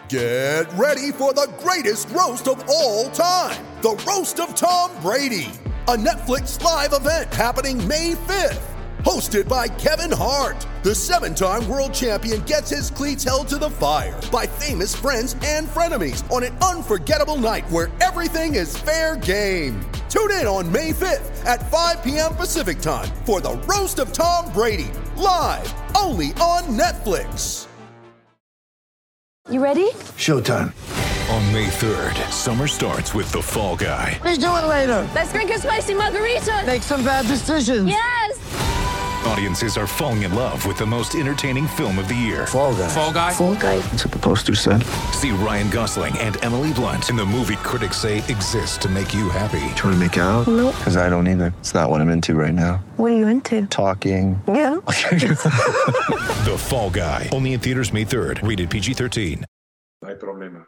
Get ready for the greatest roast of all time, the Roast of Tom Brady, a Netflix live event happening May 5th. Hosted by Kevin Hart, the 7-time world champion gets his cleats held to the fire by famous friends and frenemies on an unforgettable night where everything is fair game. Tune in on May 5th at 5 p.m. Pacific time for the Roast of Tom Brady, live only on Netflix. You ready? Showtime. On May 3rd, summer starts with The Fall Guy. Let's do it later. Let's drink a spicy margarita. Make some bad decisions. Yes! Audiences are falling in love with the most entertaining film of the year. Fall Guy. Fall Guy? Fall Guy. That's what the poster said. See Ryan Gosling and Emily Blunt in the movie critics say exists to make you happy. Trying to make it out? Nope. Because I don't either. It's not what I'm into right now. What are you into? Talking. Yeah. The Fall Guy. Only in theaters May 3rd. Rated PG-13. No hay problema.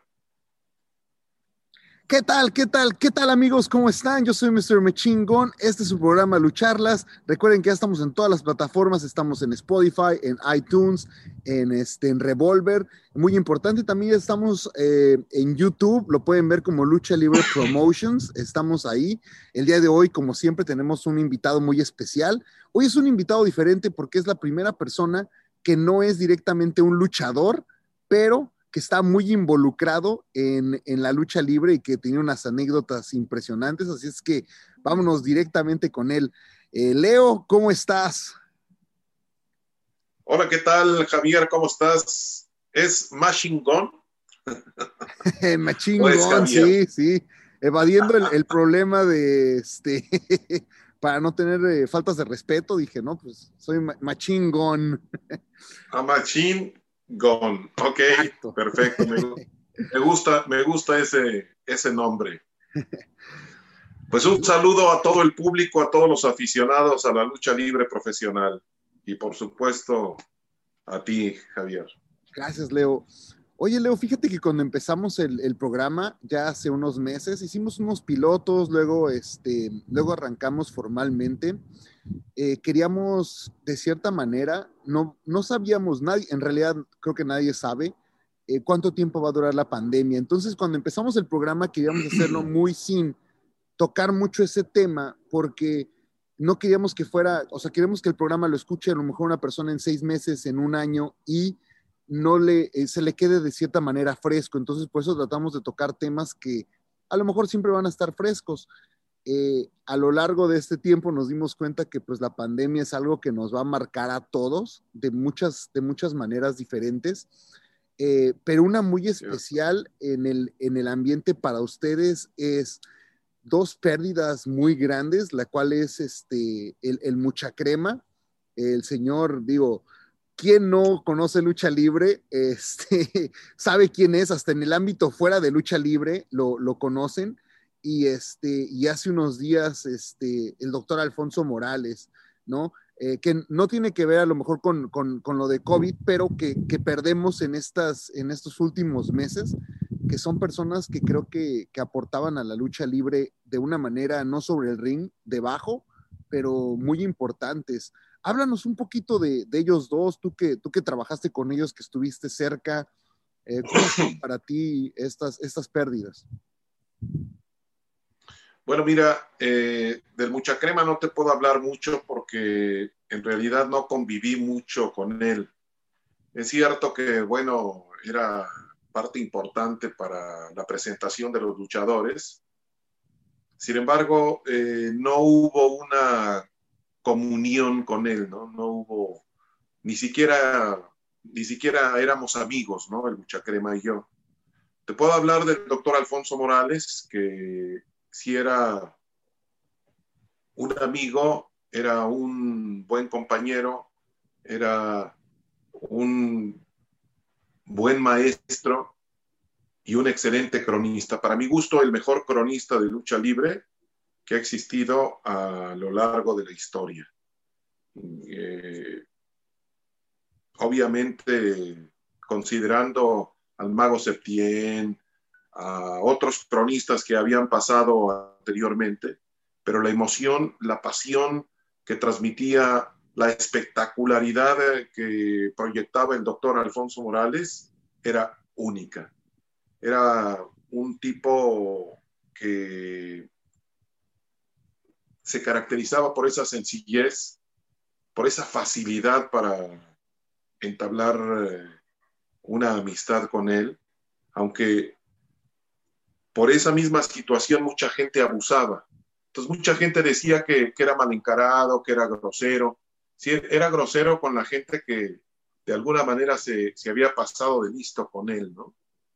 ¿Qué tal? ¿Qué tal? ¿Qué tal, amigos? ¿Cómo están? Yo soy Mr. Mechingón. Este es su programa Lucharlas. Recuerden que ya estamos en todas las plataformas. Estamos en Spotify, en iTunes, en Revolver. Muy importante, también estamos en YouTube. Lo pueden ver como Lucha Libre Promotions. Estamos ahí. El día de hoy, como siempre, tenemos un invitado muy especial. Hoy es un invitado diferente porque es la primera persona que no es directamente un luchador, pero que está muy involucrado en la lucha libre y que tiene unas anécdotas impresionantes, así es que vámonos directamente con él. Leo, ¿cómo estás? Hola, ¿qué tal, Javier? ¿Cómo estás? ¿Es Machine Gun? Machine Gun, sí. Evadiendo el problema de para no tener faltas de respeto, dije, no, pues soy Machine Gun. Machine Gun, ok, exacto. Perfecto, me gusta ese nombre. Pues un saludo a todo el público, a todos los aficionados a la lucha libre profesional y por supuesto a ti, Javier. Gracias, Leo. Oye, Leo, fíjate que cuando empezamos el programa, ya hace unos meses, hicimos unos pilotos, luego arrancamos formalmente. Queríamos, de cierta manera, no sabíamos, nadie, en realidad creo que nadie sabe cuánto tiempo va a durar la pandemia. Entonces, cuando empezamos el programa, queríamos hacerlo muy sin tocar mucho ese tema, porque no queríamos que fuera, o sea, queremos que el programa lo escuche a lo mejor una persona en 6 meses, en 1 año, y no se le quede de cierta manera fresco. Entonces, por eso tratamos de tocar temas que a lo mejor siempre van a estar frescos. A lo largo de este tiempo nos dimos cuenta que pues la pandemia es algo que nos va a marcar a todos de muchas maneras diferentes, pero una muy especial en el ambiente para ustedes es 2 pérdidas muy grandes, la cual es el Mucha Crema, el señor, digo, ¿quién no conoce lucha libre? Sabe quién es, hasta en el ámbito fuera de lucha libre lo conocen. Y hace unos días el doctor Alfonso Morales, ¿no? Que no tiene que ver a lo mejor con lo de COVID, pero que perdemos en estos últimos meses, que son personas que creo que aportaban a la lucha libre de una manera, no sobre el ring, debajo, pero muy importantes. Háblanos un poquito de ellos dos, tú que trabajaste con ellos, que estuviste cerca, ¿cómo son para ti estas pérdidas? Bueno, mira, del Mucha Crema no te puedo hablar mucho porque en realidad no conviví mucho con él. Es cierto que, bueno, era parte importante para la presentación de los luchadores. Sin embargo, no hubo una comunión con él, ¿no? No hubo, ni siquiera éramos amigos, ¿no? El Mucha Crema y yo. Te puedo hablar del doctor Alfonso Morales, que si era un amigo, era un buen compañero, era un buen maestro y un excelente cronista. Para mi gusto, el mejor cronista de lucha libre que ha existido a lo largo de la historia. Obviamente, considerando al Mago Septién, a otros cronistas que habían pasado anteriormente, pero la emoción, la pasión que transmitía, la espectacularidad que proyectaba el doctor Alfonso Morales era única. Era un tipo que se caracterizaba por esa sencillez, por esa facilidad para entablar una amistad con él, aunque por esa misma situación mucha gente abusaba. Entonces mucha gente decía que era mal encarado, que era grosero. Sí, era grosero con la gente que de alguna manera se había pasado de listo con él, ¿no?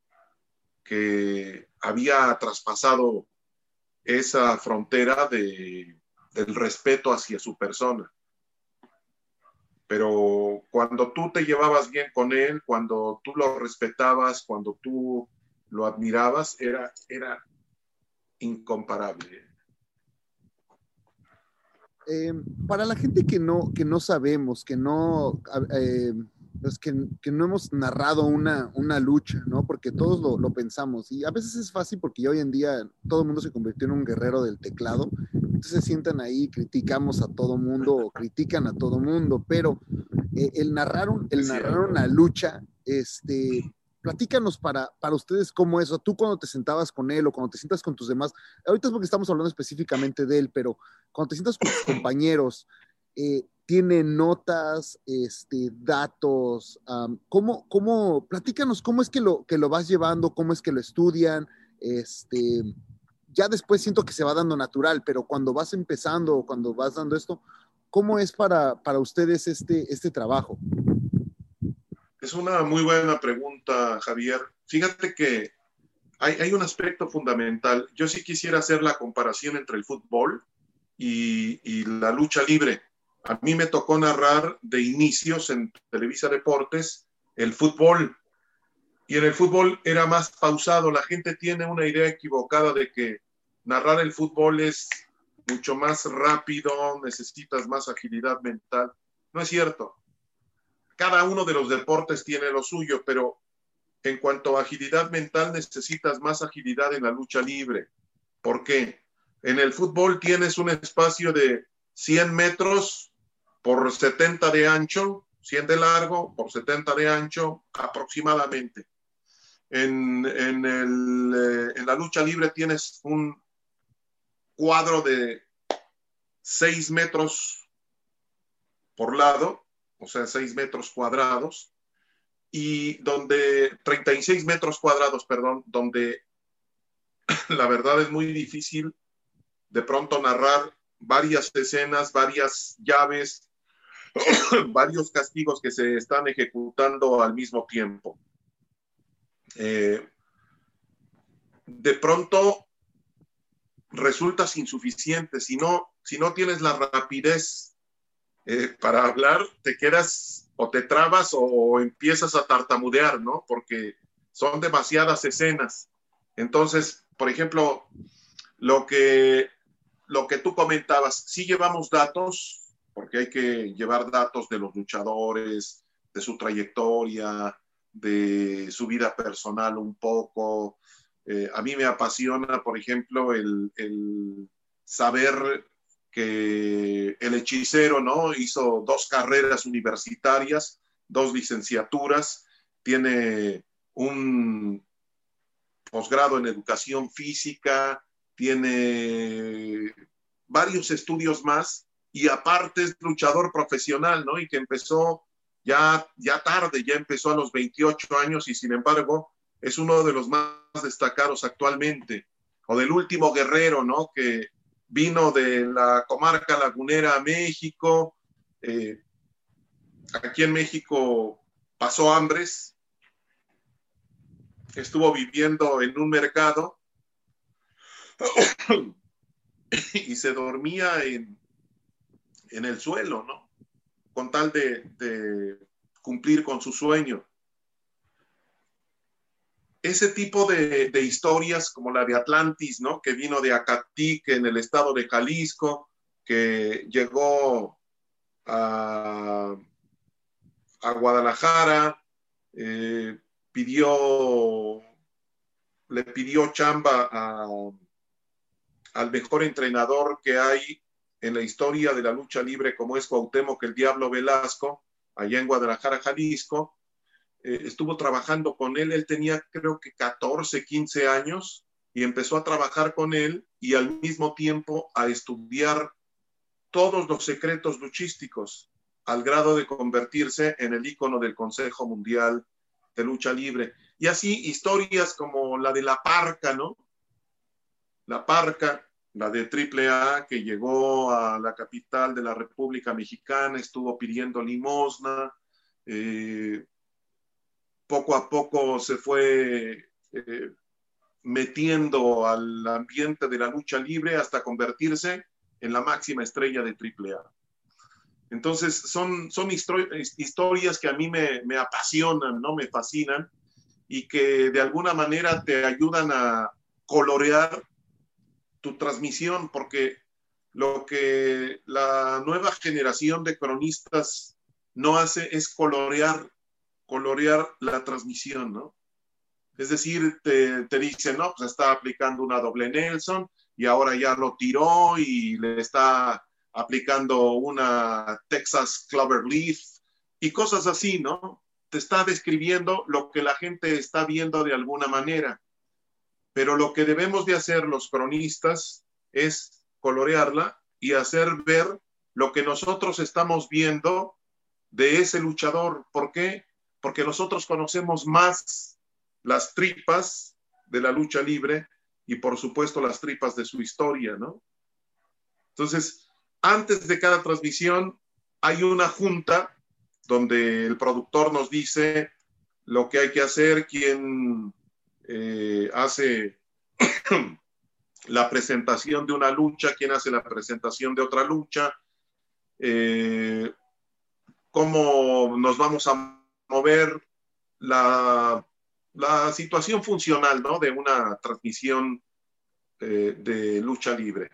Que había traspasado esa frontera del respeto hacia su persona. Pero cuando tú te llevabas bien con él, cuando tú lo respetabas, cuando tú lo admirabas, era incomparable. Para la gente que no sabemos, pues que no hemos narrado una lucha, ¿no? Porque todos lo pensamos y a veces es fácil porque ya hoy en día todo el mundo se convirtió en un guerrero del teclado, entonces se sientan ahí, criticamos a todo mundo o critican a todo mundo, pero el narrar una lucha, platícanos para ustedes cómo eso, tú cuando te sentabas con él o cuando te sientas con tus demás, ahorita es porque estamos hablando específicamente de él, pero cuando te sientas con tus compañeros, tiene notas, datos, platícanos cómo es que lo vas llevando, cómo es que lo estudian, ya después siento que se va dando natural, pero cuando vas empezando o cuando vas dando esto, ¿cómo es para ustedes este trabajo? Es una muy buena pregunta, Javier. Fíjate que hay un aspecto fundamental. Yo sí quisiera hacer la comparación entre el fútbol y la lucha libre. A mí me tocó narrar de inicios en Televisa Deportes el fútbol, y en el fútbol era más pausado. La gente tiene una idea equivocada de que narrar el fútbol es mucho más rápido, necesitas más agilidad mental. No es cierto. Cada uno de los deportes tiene lo suyo, pero en cuanto a agilidad mental necesitas más agilidad en la lucha libre. ¿Por qué? En el fútbol tienes un espacio de 100 metros por 70 de ancho, 100 de largo por 70 de ancho aproximadamente. En la lucha libre tienes un cuadro de 6 metros por lado, o sea, 6 metros cuadrados, y 36 metros cuadrados, perdón, donde la verdad es muy difícil de pronto narrar varias escenas, varias llaves, varios castigos que se están ejecutando al mismo tiempo. De pronto resultas insuficiente. Si no tienes la rapidez para hablar, te quedas o te trabas o empiezas a tartamudear, ¿no? Porque son demasiadas escenas. Entonces, por ejemplo, lo que tú comentabas, sí llevamos datos, porque hay que llevar datos de los luchadores, de su trayectoria, de su vida personal un poco. A mí me apasiona, por ejemplo, el saber que el Hechicero, ¿no? Hizo 2 carreras universitarias, 2 licenciaturas, tiene un posgrado en educación física, tiene varios estudios más, y aparte es luchador profesional, ¿no? Y que empezó ya tarde, ya empezó a los 28 años y sin embargo es uno de los más destacados actualmente. O del último guerrero, ¿no? Que vino de la comarca lagunera a México. Aquí en México pasó hambres, estuvo viviendo en un mercado y se dormía en el suelo, ¿no? Con tal de cumplir con su sueño. Ese tipo de historias, como la de Atlantis, ¿no? Que vino de Acatique, en el estado de Jalisco, que llegó a Guadalajara, le pidió chamba al mejor entrenador que hay en la historia de la lucha libre, como es Cuauhtémoc el Diablo Velasco, allá en Guadalajara, Jalisco. estuvo trabajando con él. Él tenía creo que 14, 15 años y empezó a trabajar con él y al mismo tiempo a estudiar todos los secretos luchísticos al grado de convertirse en el ícono del Consejo Mundial de Lucha Libre. Y así historias como la de La Parca, ¿no? La Parca, la de AAA, que llegó a la capital de la República Mexicana, estuvo pidiendo limosna, poco a poco se fue metiendo al ambiente de la lucha libre hasta convertirse en la máxima estrella de AAA. Entonces son historias que a mí me apasionan, ¿no? Me fascinan y que de alguna manera te ayudan a colorear tu transmisión, porque lo que la nueva generación de cronistas no hace es colorear la transmisión, ¿no? Es decir, te dicen, no, pues está aplicando una doble Nelson y ahora ya lo tiró y le está aplicando una Texas Cloverleaf y cosas así, ¿no? Te está describiendo lo que la gente está viendo de alguna manera. Pero lo que debemos de hacer los cronistas es colorearla y hacer ver lo que nosotros estamos viendo de ese luchador. ¿Por qué? Porque nosotros conocemos más las tripas de la lucha libre y por supuesto las tripas de su historia, ¿no? Entonces, antes de cada transmisión hay una junta donde el productor nos dice lo que hay que hacer, quién hace la presentación de una lucha, quién hace la presentación de otra lucha, cómo nos vamos a mover, la situación funcional, ¿no? De una transmisión de lucha libre.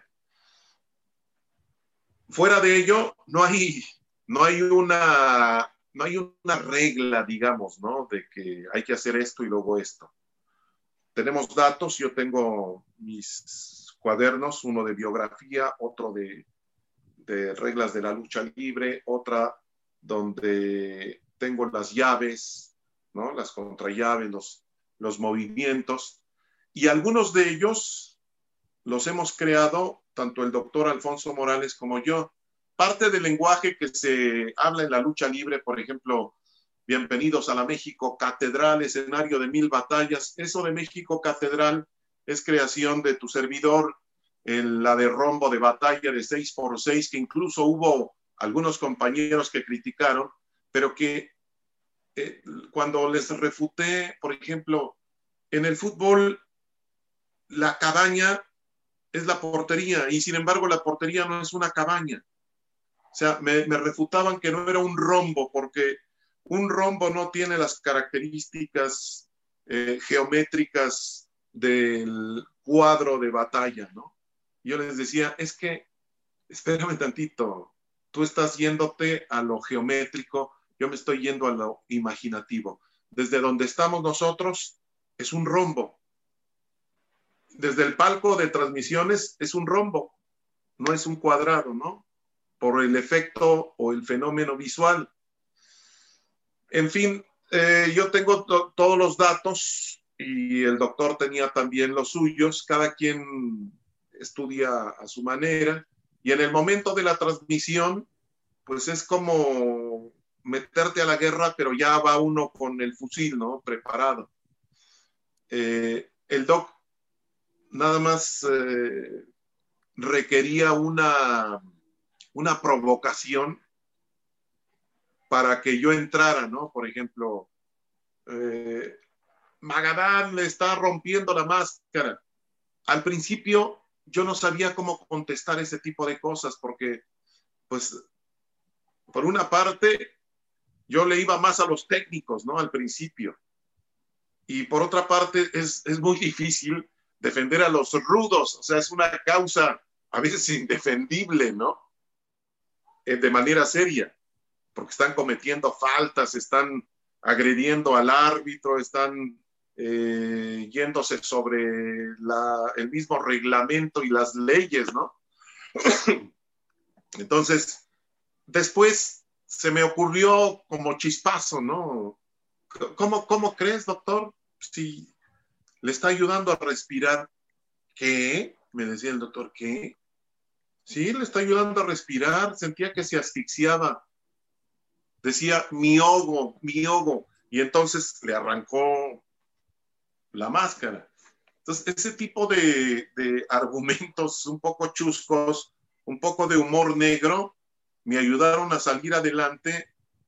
Fuera de ello, no hay una regla, digamos, ¿no? De que hay que hacer esto y luego esto. Tenemos datos, yo tengo mis cuadernos, uno de biografía, otro de reglas de la lucha libre, otra donde tengo las llaves, ¿no? Las contrallaves, los movimientos, y algunos de ellos los hemos creado tanto el doctor Alfonso Morales como yo. Parte del lenguaje que se habla en la lucha libre, por ejemplo, bienvenidos a la México Catedral, escenario de 1000 batallas. Eso de México Catedral es creación de tu servidor, en la de rombo de batalla de 6x6, que incluso hubo algunos compañeros que criticaron, pero que cuando les refuté, por ejemplo, en el fútbol, la cabaña es la portería, y sin embargo la portería no es una cabaña. O sea, me refutaban que no era un rombo, porque un rombo no tiene las características geométricas del cuadro de batalla, ¿no? Yo les decía, es que, espérame tantito, tú estás yéndote a lo geométrico, yo me estoy yendo a lo imaginativo. Desde donde estamos nosotros es un rombo. Desde el palco de transmisiones es un rombo, no es un cuadrado, ¿no? Por el efecto o el fenómeno visual. En fin, yo tengo todos los datos y el doctor tenía también los suyos, cada quien estudia a su manera, y en el momento de la transmisión, pues es como meterte a la guerra, pero ya va uno con el fusil, ¿no? Preparado. El doc nada más requería una provocación para que yo entrara, ¿no? Por ejemplo, Magadán le está rompiendo la máscara. Al principio yo no sabía cómo contestar ese tipo de cosas porque, pues, por una parte, yo le iba más a los técnicos, ¿no? Al principio. Y por otra parte, es muy difícil defender a los rudos. O sea, es una causa a veces indefendible, ¿no? De manera seria, porque están cometiendo faltas, están agrediendo al árbitro, están yéndose sobre el mismo reglamento y las leyes, ¿no? Entonces, después se me ocurrió como chispazo, ¿no? ¿Cómo crees, doctor? Si le está ayudando a respirar. ¿Qué? Me decía el doctor, ¿qué? Sí, le está ayudando a respirar. Sentía que se asfixiaba. Decía, mi ogo. Y entonces le arrancó la máscara. Entonces, ese tipo de argumentos un poco chuscos, un poco de humor negro, me ayudaron a salir adelante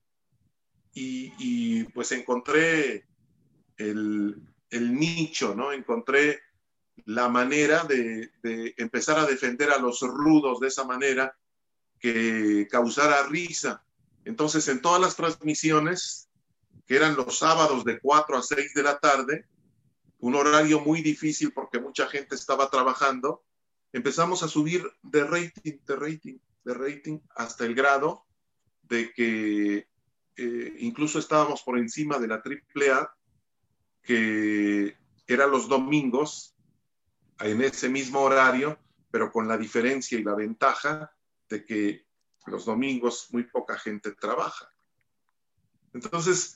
y pues encontré el nicho, ¿no? Encontré la manera de empezar a defender a los rudos de esa manera que causara risa. Entonces, en todas las transmisiones, que eran los sábados de 4 a 6 de la tarde, un horario muy difícil porque mucha gente estaba trabajando, empezamos a subir de rating, hasta el grado de que incluso estábamos por encima de la AAA, que era los domingos, en ese mismo horario, pero con la diferencia y la ventaja de que los domingos muy poca gente trabaja. Entonces,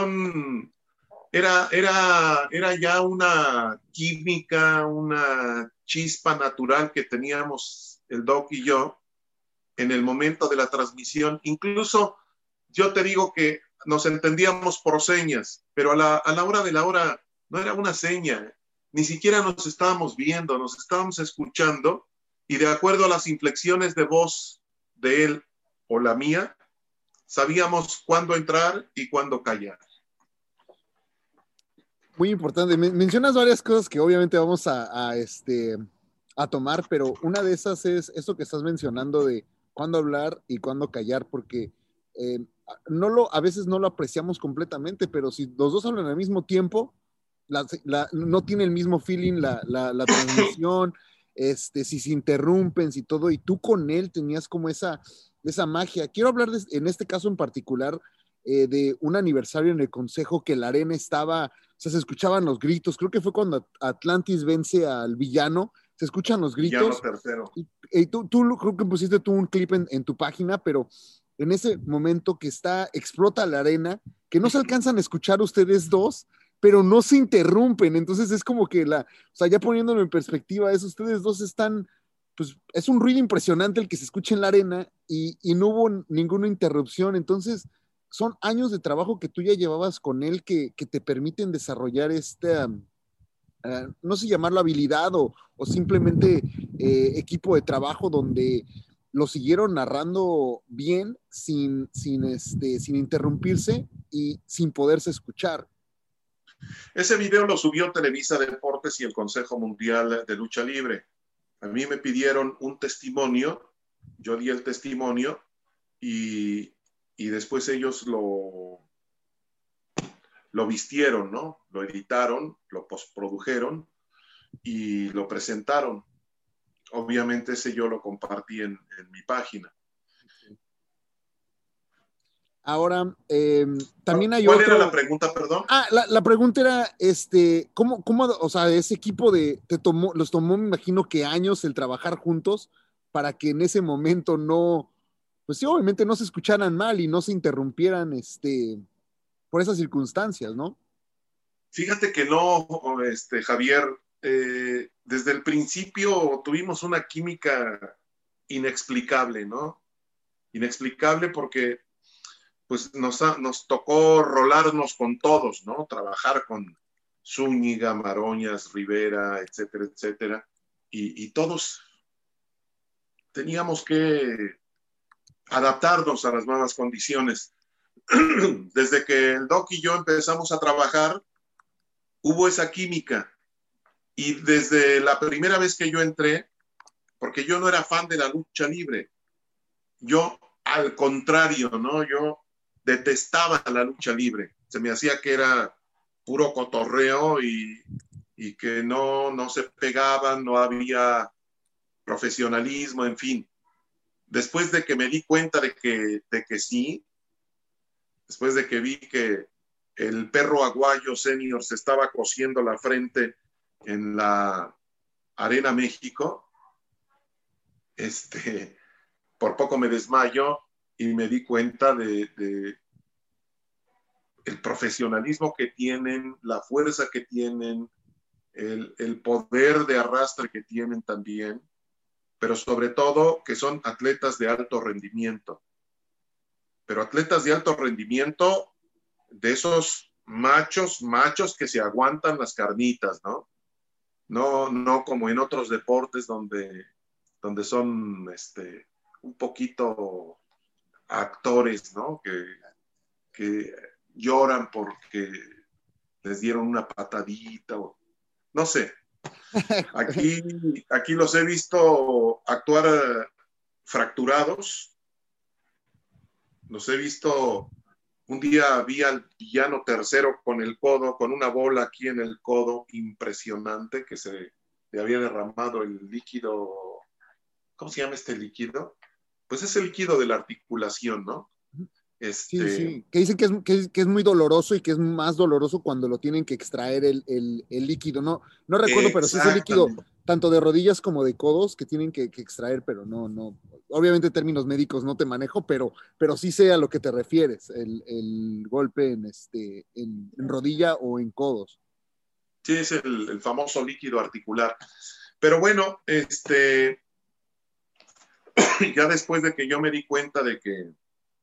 era ya una química, una chispa natural que teníamos el Doc y yo en el momento de la transmisión. Incluso yo te digo que nos entendíamos por señas, pero a la hora de la hora no era una seña, ni siquiera nos estábamos viendo, nos estábamos escuchando, y de acuerdo a las inflexiones de voz de él o la mía, sabíamos cuándo entrar y cuándo callar. Muy importante. Mencionas varias cosas que obviamente vamos a tomar, pero una de esas es eso que estás mencionando de cuándo hablar y cuándo callar, porque a veces no lo apreciamos completamente, pero si los dos hablan al mismo tiempo, no tiene el mismo feeling la transmisión, si se interrumpen, si todo, y tú con él tenías como esa magia. Quiero hablar en este caso en particular de un aniversario en el Consejo que la arena estaba, o sea, se escuchaban los gritos. Creo que fue cuando Atlantis vence al villano, se escuchan los gritos. Villano tercero. Y tú creo que pusiste tú un clip en tu página, pero en ese momento que explota la arena, que no se alcanzan a escuchar ustedes dos, pero no se interrumpen. Entonces es como que o sea, ya poniéndolo en perspectiva, ustedes dos están, pues es un ruido impresionante el que se escucha en la arena y no hubo ninguna interrupción. Entonces son años de trabajo que tú ya llevabas con él que te permiten desarrollar no sé llamarlo habilidad o simplemente equipo de trabajo donde lo siguieron narrando bien sin interrumpirse y sin poderse escuchar. Ese video lo subió Televisa Deportes y el Consejo Mundial de Lucha Libre. A mí me pidieron un testimonio, yo di el testimonio y después ellos lo vistieron, ¿no? Lo editaron, lo postprodujeron y lo presentaron. Obviamente ese yo lo compartí en mi página. Ahora, también hay ¿Cuál era la pregunta, perdón? La pregunta era, ¿cómo, o sea, ese equipo los tomó, me imagino que años el trabajar juntos para que en ese momento pues sí, obviamente no se escucharan mal y no se interrumpieran, por esas circunstancias, ¿no? Fíjate que no, Javier, desde el principio tuvimos una química inexplicable, ¿no? Inexplicable porque pues nos tocó rolarnos con todos, ¿no? Trabajar con Zúñiga, Maroñas, Rivera, etcétera, etcétera. Y todos teníamos que adaptarnos a las nuevas condiciones. Desde que el Doc y yo empezamos a trabajar, hubo esa química. Y desde la primera vez que yo entré, porque yo no era fan de la lucha libre, yo al contrario, ¿no? Yo detestaba la lucha libre. Se me hacía que era puro cotorreo y que no se pegaban, no había profesionalismo, en fin. Después de que me di cuenta de que sí, después de que vi que el perro Aguayo Senior se estaba cosiendo la frente en la Arena México, por poco me desmayo y me di cuenta de el profesionalismo que tienen, la fuerza que tienen, el poder de arrastre que tienen también, pero sobre todo que son atletas de alto rendimiento. Pero atletas de alto rendimiento, de esos machos que se aguantan las carnitas, ¿no? No como en otros deportes donde son un poquito actores, ¿no? Que lloran porque les dieron una patadita o no sé. Aquí los he visto actuar fracturados. Los he visto. Un día vi al villano tercero con el codo, con una bola aquí en el codo impresionante, que se le había derramado el líquido. ¿Cómo se llama este líquido? Pues es el líquido de la articulación, ¿no? Sí. Que dicen que es muy doloroso y que es más doloroso cuando lo tienen que extraer el líquido. No recuerdo, pero sí es el líquido tanto de rodillas como de codos que tienen que extraer, pero no. Obviamente términos médicos no te manejo, pero sí sé a lo que te refieres, el golpe en rodilla o en codos. Sí, es el famoso líquido articular. Pero bueno, ya después de que yo me di cuenta de que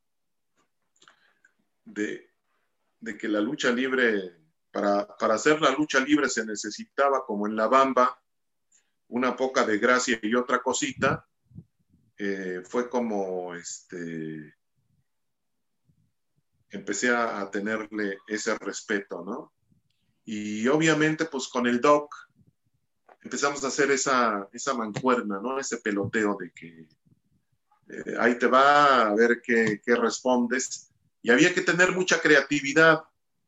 la lucha libre, para hacer la lucha libre se necesitaba, como en la Bamba, una poca de gracia y otra cosita, fue como empecé a tenerle ese respeto, ¿no? Y obviamente pues con el Doc empezamos a hacer esa mancuerna, ¿no? Ese peloteo de que ahí te va a ver qué respondes. Y había que tener mucha creatividad.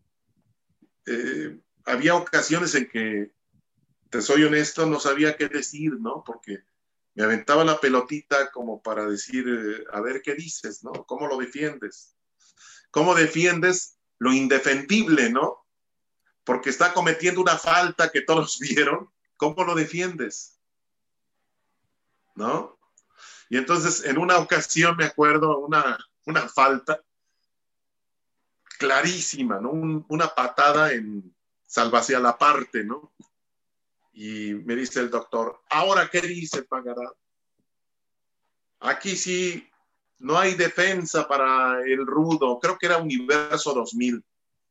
Había ocasiones en que, te soy honesto, no sabía qué decir, ¿no? Porque me aventaba la pelotita como para decir, a ver qué dices, ¿no? ¿Cómo lo defiendes? ¿Cómo defiendes lo indefendible, ¿no? Porque está cometiendo una falta que todos vieron. ¿Cómo lo defiendes? ¿No? Y entonces, en una ocasión, me acuerdo, una falta clarísima, ¿no? Una patada en salvación a la parte, ¿no? Y me dice el doctor, ¿ahora qué dice Pagará? Aquí sí no hay defensa para el rudo, creo que era Universo 2000.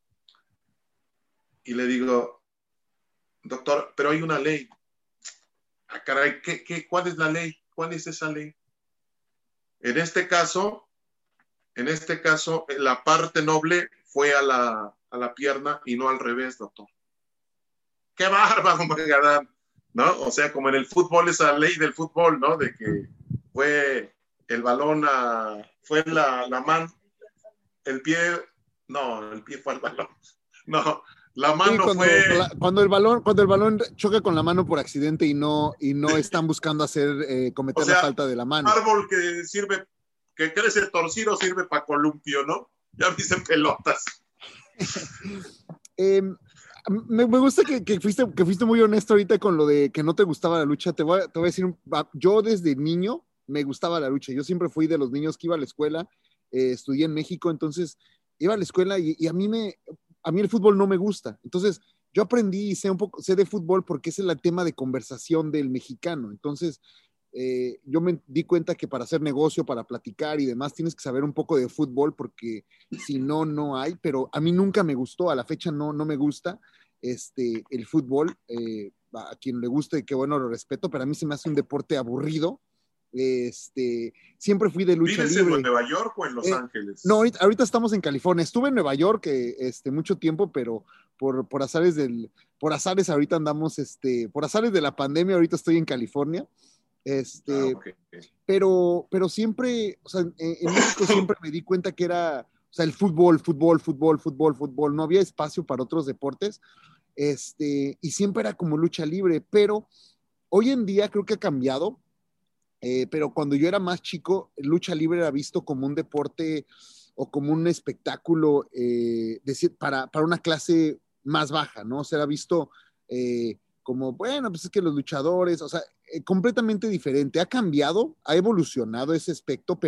Y le digo, doctor, pero hay una ley. Ah, caray, ¿cuál es la ley? ¿Cuál es esa ley? En este caso, la parte noble fue a la pierna y no al revés, doctor. ¡Qué bárbaro, Magadán! ¿No? O sea, como en el fútbol, esa ley del fútbol, ¿no? De que fue el balón fue la mano, el pie fue al balón. No, la mano fue... Cuando el balón choca con la mano por accidente y no están buscando cometer la falta de la mano. Árbol que crece torcido sirve para columpio, ¿no? Ya viste pelotas. Me gusta que fuiste muy honesto ahorita con lo de que no te gustaba la lucha. Te voy a decir, yo desde niño me gustaba la lucha. Yo siempre fui de los niños que iba a la escuela, estudié en México, entonces iba a la escuela y a mí el fútbol no me gusta. Entonces yo aprendí y sé de fútbol porque es el tema de conversación del mexicano. Entonces yo me di cuenta que para hacer negocio, para platicar y demás, tienes que saber un poco de fútbol porque si no, no hay. Pero a mí nunca me gustó, a la fecha no me gusta el fútbol. A quien le guste, que bueno, lo respeto, pero a mí se me hace un deporte aburrido. Siempre fui de lucha libre. ¿Vives en Nueva York o en Los Ángeles? No, ahorita estamos en California. Estuve en Nueva York mucho tiempo, pero por azares ahorita andamos, por azares de la pandemia, ahorita estoy en California. Okay. Pero siempre, o sea, en México siempre me di cuenta que era, o sea, el fútbol, no había espacio para otros deportes, y siempre era como lucha libre, pero hoy en día creo que ha cambiado, pero cuando yo era más chico, lucha libre era visto como un deporte o como un espectáculo para una clase más baja, ¿no? O sea, era visto como, bueno, pues es que los luchadores, o sea, completamente diferente. Ha cambiado, ha evolucionado ese aspecto, pero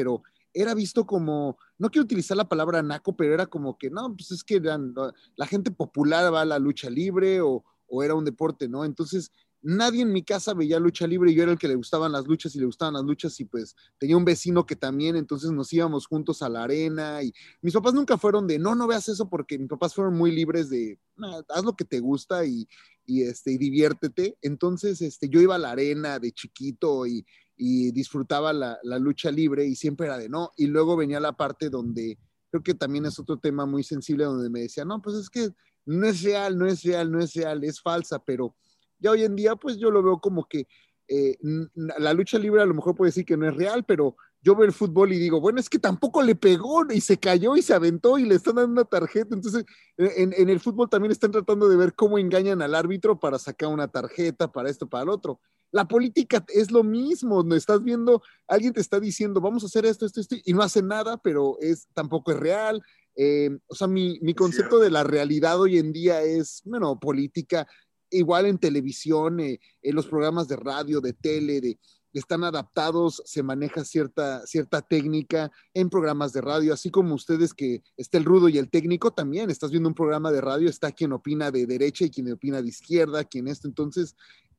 era visto como, no quiero utilizar la palabra naco, pero era como que, no, pues es que la gente popular va a la lucha libre o era un deporte, ¿no? Entonces, nadie en mi casa veía lucha libre, yo era el que le gustaban las luchas y le gustaban las luchas y pues tenía un vecino que también, entonces nos íbamos juntos a la arena y mis papás nunca fueron de, no veas eso, porque mis papás fueron muy libres de, haz lo que te gusta y diviértete. Entonces yo iba a la arena de chiquito y disfrutaba la lucha libre y siempre era de no, y luego venía la parte donde creo que también es otro tema muy sensible donde me decía, no, pues es que no es real, no es real, no es real, es falsa, pero ya hoy en día pues yo lo veo como que la lucha libre a lo mejor puede decir que no es real, pero yo veo el fútbol y digo, bueno, es que tampoco le pegó y se cayó y se aventó y le están dando una tarjeta. Entonces, en el fútbol también están tratando de ver cómo engañan al árbitro para sacar una tarjeta, para esto, para el otro. La política es lo mismo, no estás viendo, alguien te está diciendo, vamos a hacer esto, y no hace nada, pero tampoco es real. O sea, mi concepto de la realidad hoy en día es, bueno, política, igual en televisión, en los programas de radio, de tele, están adaptados, se maneja cierta técnica en programas de radio, así como ustedes que está el rudo y el técnico, también estás viendo un programa de radio, está quien opina de derecha y quien opina de izquierda, quien esto, entonces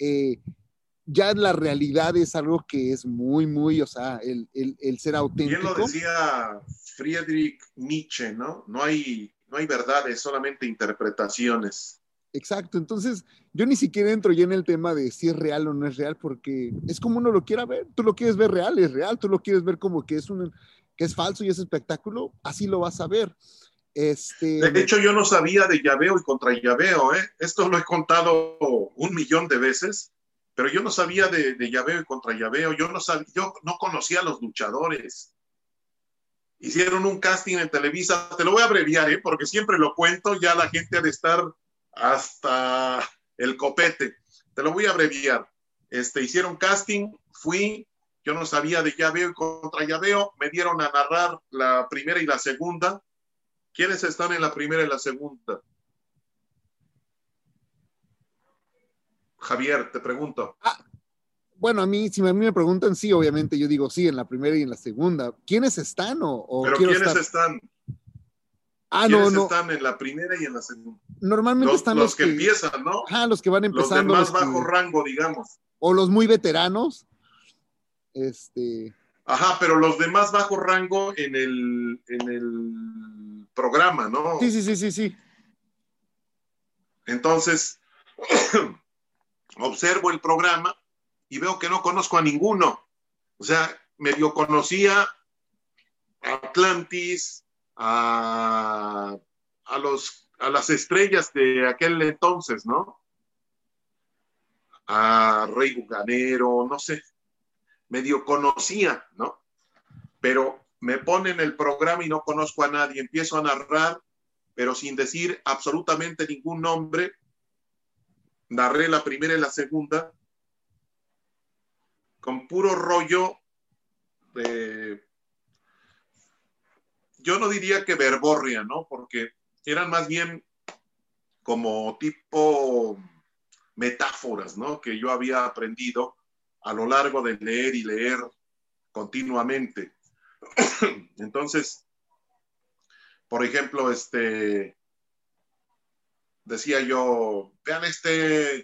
ya la realidad es algo que es muy, muy, o sea, el ser auténtico. Bien lo decía Friedrich Nietzsche, ¿no? No hay verdades, solamente interpretaciones. Exacto, entonces yo ni siquiera entro ya en el tema de si es real o no es real, porque es como uno lo quiera ver, tú lo quieres ver real, es real, tú lo quieres ver como que es falso y es espectáculo, así lo vas a ver. De hecho, yo no sabía de llaveo y contra llaveo, ¿eh? Esto lo he contado 1,000,000 de veces, pero yo no sabía de llaveo y contra llaveo, yo no conocía a los luchadores. Hicieron un casting en Televisa, te lo voy a abreviar, porque siempre lo cuento, ya la gente ha de estar hasta el copete. Te lo voy a abreviar. Hicieron casting, fui, yo no sabía de llaveo y contra llaveo, me dieron a narrar la primera y la segunda. ¿Quiénes están en la primera y la segunda? Javier, te pregunto. Bueno, si a mí me preguntan, sí, obviamente yo digo sí, en la primera y en la segunda. ¿Quiénes están? ¿Pero quiénes están? ¿Quiénes están en la primera y en la segunda? Normalmente están los que empiezan, ¿no? Ajá, los que van empezando. Los de más bajo rango, digamos. O los muy veteranos. Ajá, pero los de más bajo rango en el programa, ¿no? Sí. Entonces, observo el programa y veo que no conozco a ninguno. O sea, medio conocía a Atlantis, a las estrellas de aquel entonces, ¿no? A Rey Bucanero, no sé, medio conocía, ¿no? Pero me ponen el programa y no conozco a nadie, empiezo a narrar, pero sin decir absolutamente ningún nombre, narré la primera y la segunda, con puro rollo de, yo no diría que verborrea, ¿no? Porque eran más bien como tipo metáforas, ¿no? Que yo había aprendido a lo largo de leer y leer continuamente. Entonces, por ejemplo, decía yo, vean este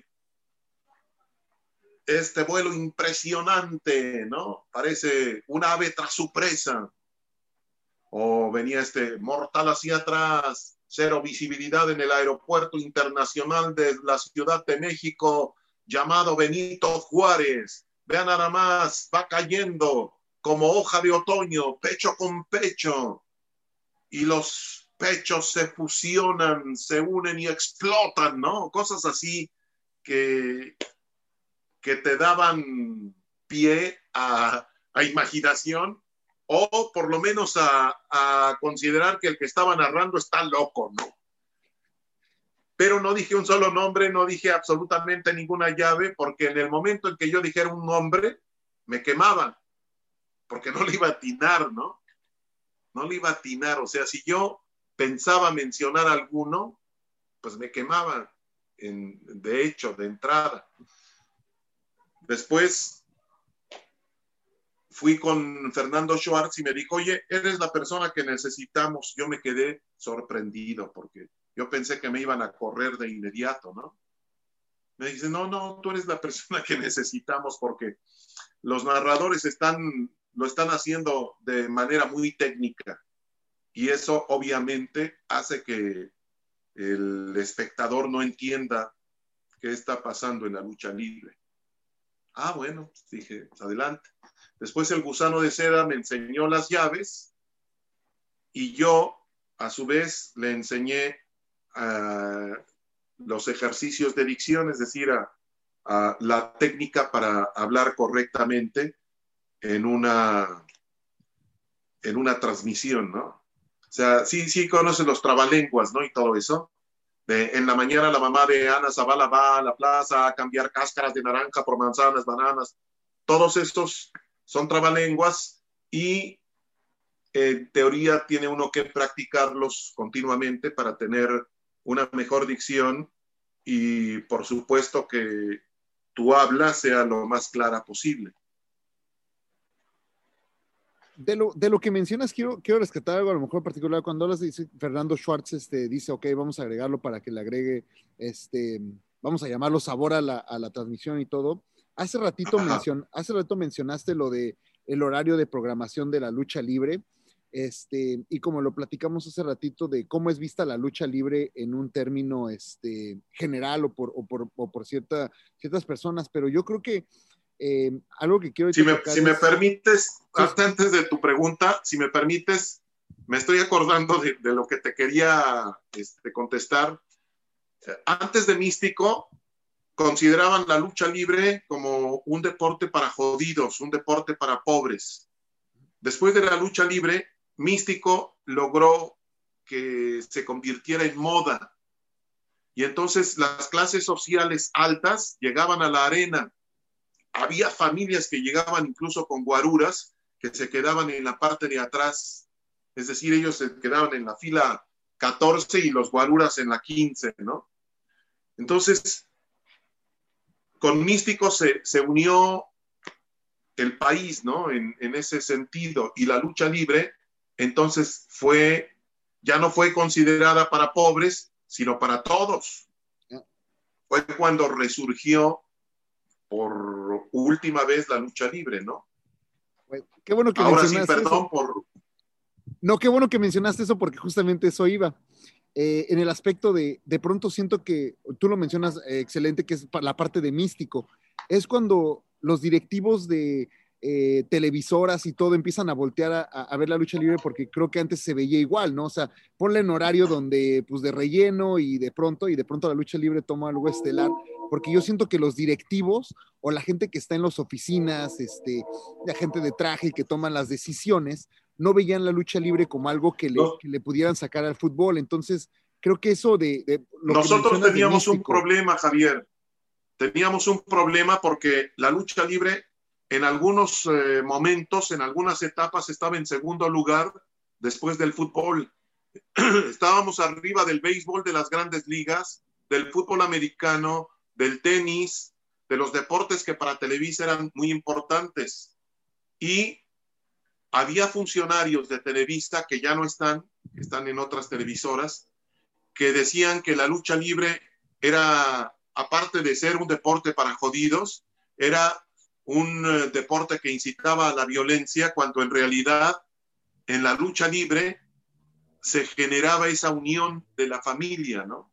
vuelo impresionante, ¿no? Parece un ave tras su presa. O venía mortal hacia atrás, cero visibilidad en el aeropuerto internacional de la Ciudad de México, llamado Benito Juárez. Vean nada más, va cayendo como hoja de otoño, pecho con pecho. Y los pechos se fusionan, se unen y explotan, ¿no? Cosas así que te daban pie a imaginación, o por lo menos a considerar que el que estaba narrando está loco, ¿no? Pero no dije un solo nombre, no dije absolutamente ninguna llave, porque en el momento en que yo dijera un nombre, me quemaban, porque no le iba a atinar, ¿no? No le iba a atinar, o sea, si yo pensaba mencionar alguno, pues me quemaba, de hecho, de entrada. Después fui con Fernando Schwartz y me dijo, oye, eres la persona que necesitamos. Yo me quedé sorprendido porque yo pensé que me iban a correr de inmediato, ¿no? Me dice, no, tú eres la persona que necesitamos porque los narradores lo están haciendo de manera muy técnica y eso obviamente hace que el espectador no entienda qué está pasando en la lucha libre. Ah, bueno, dije, adelante. Después el gusano de seda me enseñó las llaves y yo, a su vez, le enseñé los ejercicios de dicción, es decir, a la técnica para hablar correctamente en una transmisión, ¿no? O sea, sí conoces los trabalenguas, ¿no? Y todo eso. En la mañana la mamá de Ana Zavala va a la plaza a cambiar cáscaras de naranja por manzanas, bananas. Todos estos son trabalenguas y en teoría tiene uno que practicarlos continuamente para tener una mejor dicción y por supuesto que tu habla sea lo más clara posible. De lo que mencionas, quiero rescatar algo a lo mejor particular. Cuando hablas de Fernando Schwartz, dice, ok, vamos a agregarlo para que le agregue, vamos a llamarlo sabor a la transmisión y todo. Hace ratito mencionaste lo de el horario de programación de la lucha libre, y como lo platicamos hace ratito de cómo es vista la lucha libre en un término general o por ciertas personas, pero yo creo que algo que quiero si me permites, antes de tu pregunta, si me permites, me estoy acordando de lo que te quería contestar. Antes de Místico, consideraban la lucha libre como un deporte para jodidos, un deporte para pobres. Después de la lucha libre, Místico logró que se convirtiera en moda. Y entonces las clases sociales altas llegaban a la arena. Había familias que llegaban incluso con guaruras que se quedaban en la parte de atrás. Es decir, ellos se quedaban en la fila 14 y los guaruras en la 15, ¿no? Entonces, con Místico se unió el país, ¿no? En ese sentido. Y la lucha libre, entonces, ya no fue considerada para pobres, sino para todos. Fue cuando resurgió por última vez la lucha libre, ¿no? Qué bueno que ahora sí, mencionaste perdón eso. por... No, qué bueno que mencionaste eso porque justamente eso iba. En el aspecto de pronto siento que, tú lo mencionas excelente, que es la parte de Místico. Es cuando los directivos de televisoras y todo empiezan a voltear a ver la lucha libre porque creo que antes se veía igual, ¿no? O sea, ponle en horario donde, pues de relleno y de pronto la lucha libre toma algo estelar, porque yo siento que los directivos o la gente que está en las oficinas, la gente de traje y que toman las decisiones, no veían la lucha libre como algo que le pudieran sacar al fútbol. Entonces, creo que eso Nosotros teníamos un problema, Javier. Teníamos un problema porque la lucha libre en algunos momentos, en algunas etapas, estaba en segundo lugar después del fútbol. Estábamos arriba del béisbol de las grandes ligas, del fútbol americano, del tenis, de los deportes que para Televisa eran muy importantes. Y había funcionarios de Televisa que ya no están en otras televisoras, que decían que la lucha libre era, aparte de ser un deporte para jodidos, era un deporte que incitaba a la violencia, cuando en realidad en la lucha libre se generaba esa unión de la familia, ¿no?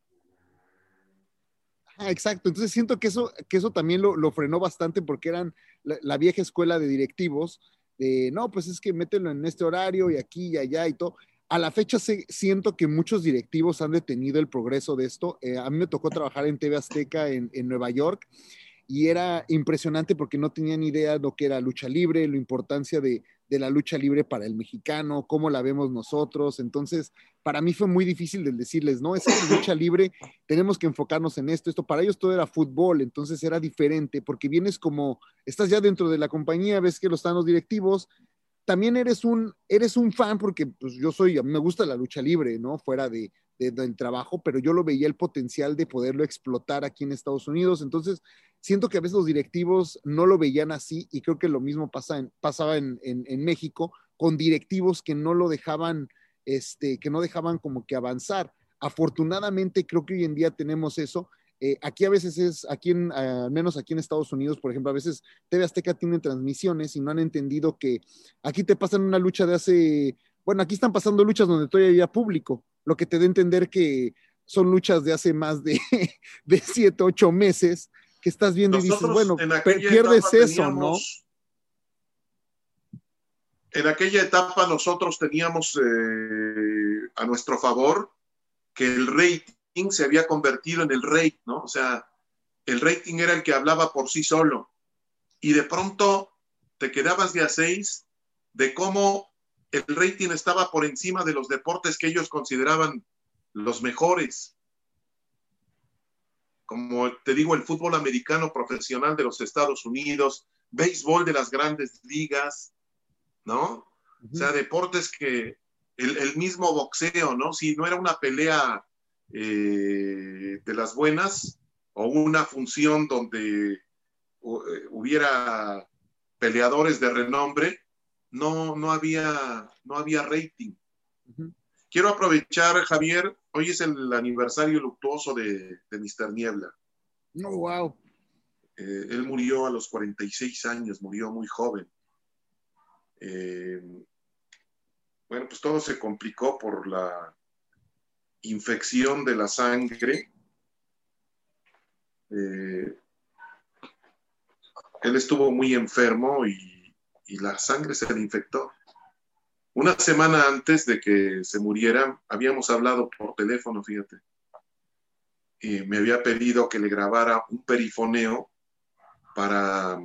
Exacto, entonces siento que eso también lo frenó bastante porque eran la vieja escuela de directivos de, no, pues es que mételo en este horario y aquí y allá y todo. A la fecha siento que muchos directivos han detenido el progreso de esto. A mí me tocó trabajar en TV Azteca en Nueva York y era impresionante porque no tenían idea de lo que era lucha libre, la importancia de la lucha libre para el mexicano, cómo la vemos nosotros. Entonces, para mí fue muy difícil de decirles, no, esa es lucha libre, tenemos que enfocarnos en esto. Para ellos todo era fútbol, entonces era diferente, porque vienes como, estás ya dentro de la compañía, ves que están los directivos, también eres un fan, porque pues, a mí me gusta la lucha libre, ¿no? Fuera de del trabajo, pero yo lo veía el potencial de poderlo explotar aquí en Estados Unidos. Entonces, siento que a veces los directivos no lo veían así, y creo que lo mismo pasaba en México, con directivos que no lo dejaban, que no dejaban como que avanzar. Afortunadamente, creo que hoy en día tenemos eso. Aquí a veces al menos aquí en Estados Unidos, por ejemplo, a veces TV Azteca tiene transmisiones y no han entendido que aquí te pasan una lucha aquí están pasando luchas donde todavía había público, lo que te da a entender que son luchas de hace más de 7, 8 meses que estás viendo. Nosotros, y dices, bueno, pierdes eso, ¿no? En aquella etapa nosotros teníamos a nuestro favor que el rating se había convertido en el rate, ¿no? O sea, el rating era el que hablaba por sí solo. Y de pronto te quedabas de a 6 de cómo el rating estaba por encima de los deportes que ellos consideraban los mejores. Como te digo, el fútbol americano profesional de los Estados Unidos, béisbol de las grandes ligas, ¿no? O sea, deportes que el mismo boxeo, ¿no? Si no era una pelea de las buenas o una función donde hubiera peleadores de renombre, no había rating. Quiero aprovechar, Javier, hoy es el aniversario luctuoso de Mr. Niebla. Oh, wow. Él murió a los 46 años, murió muy joven. Bueno, pues todo se complicó por la infección de la sangre. Él estuvo muy enfermo y la sangre se le infectó. Una semana antes de que se muriera, habíamos hablado por teléfono, fíjate. Y me había pedido que le grabara un perifoneo para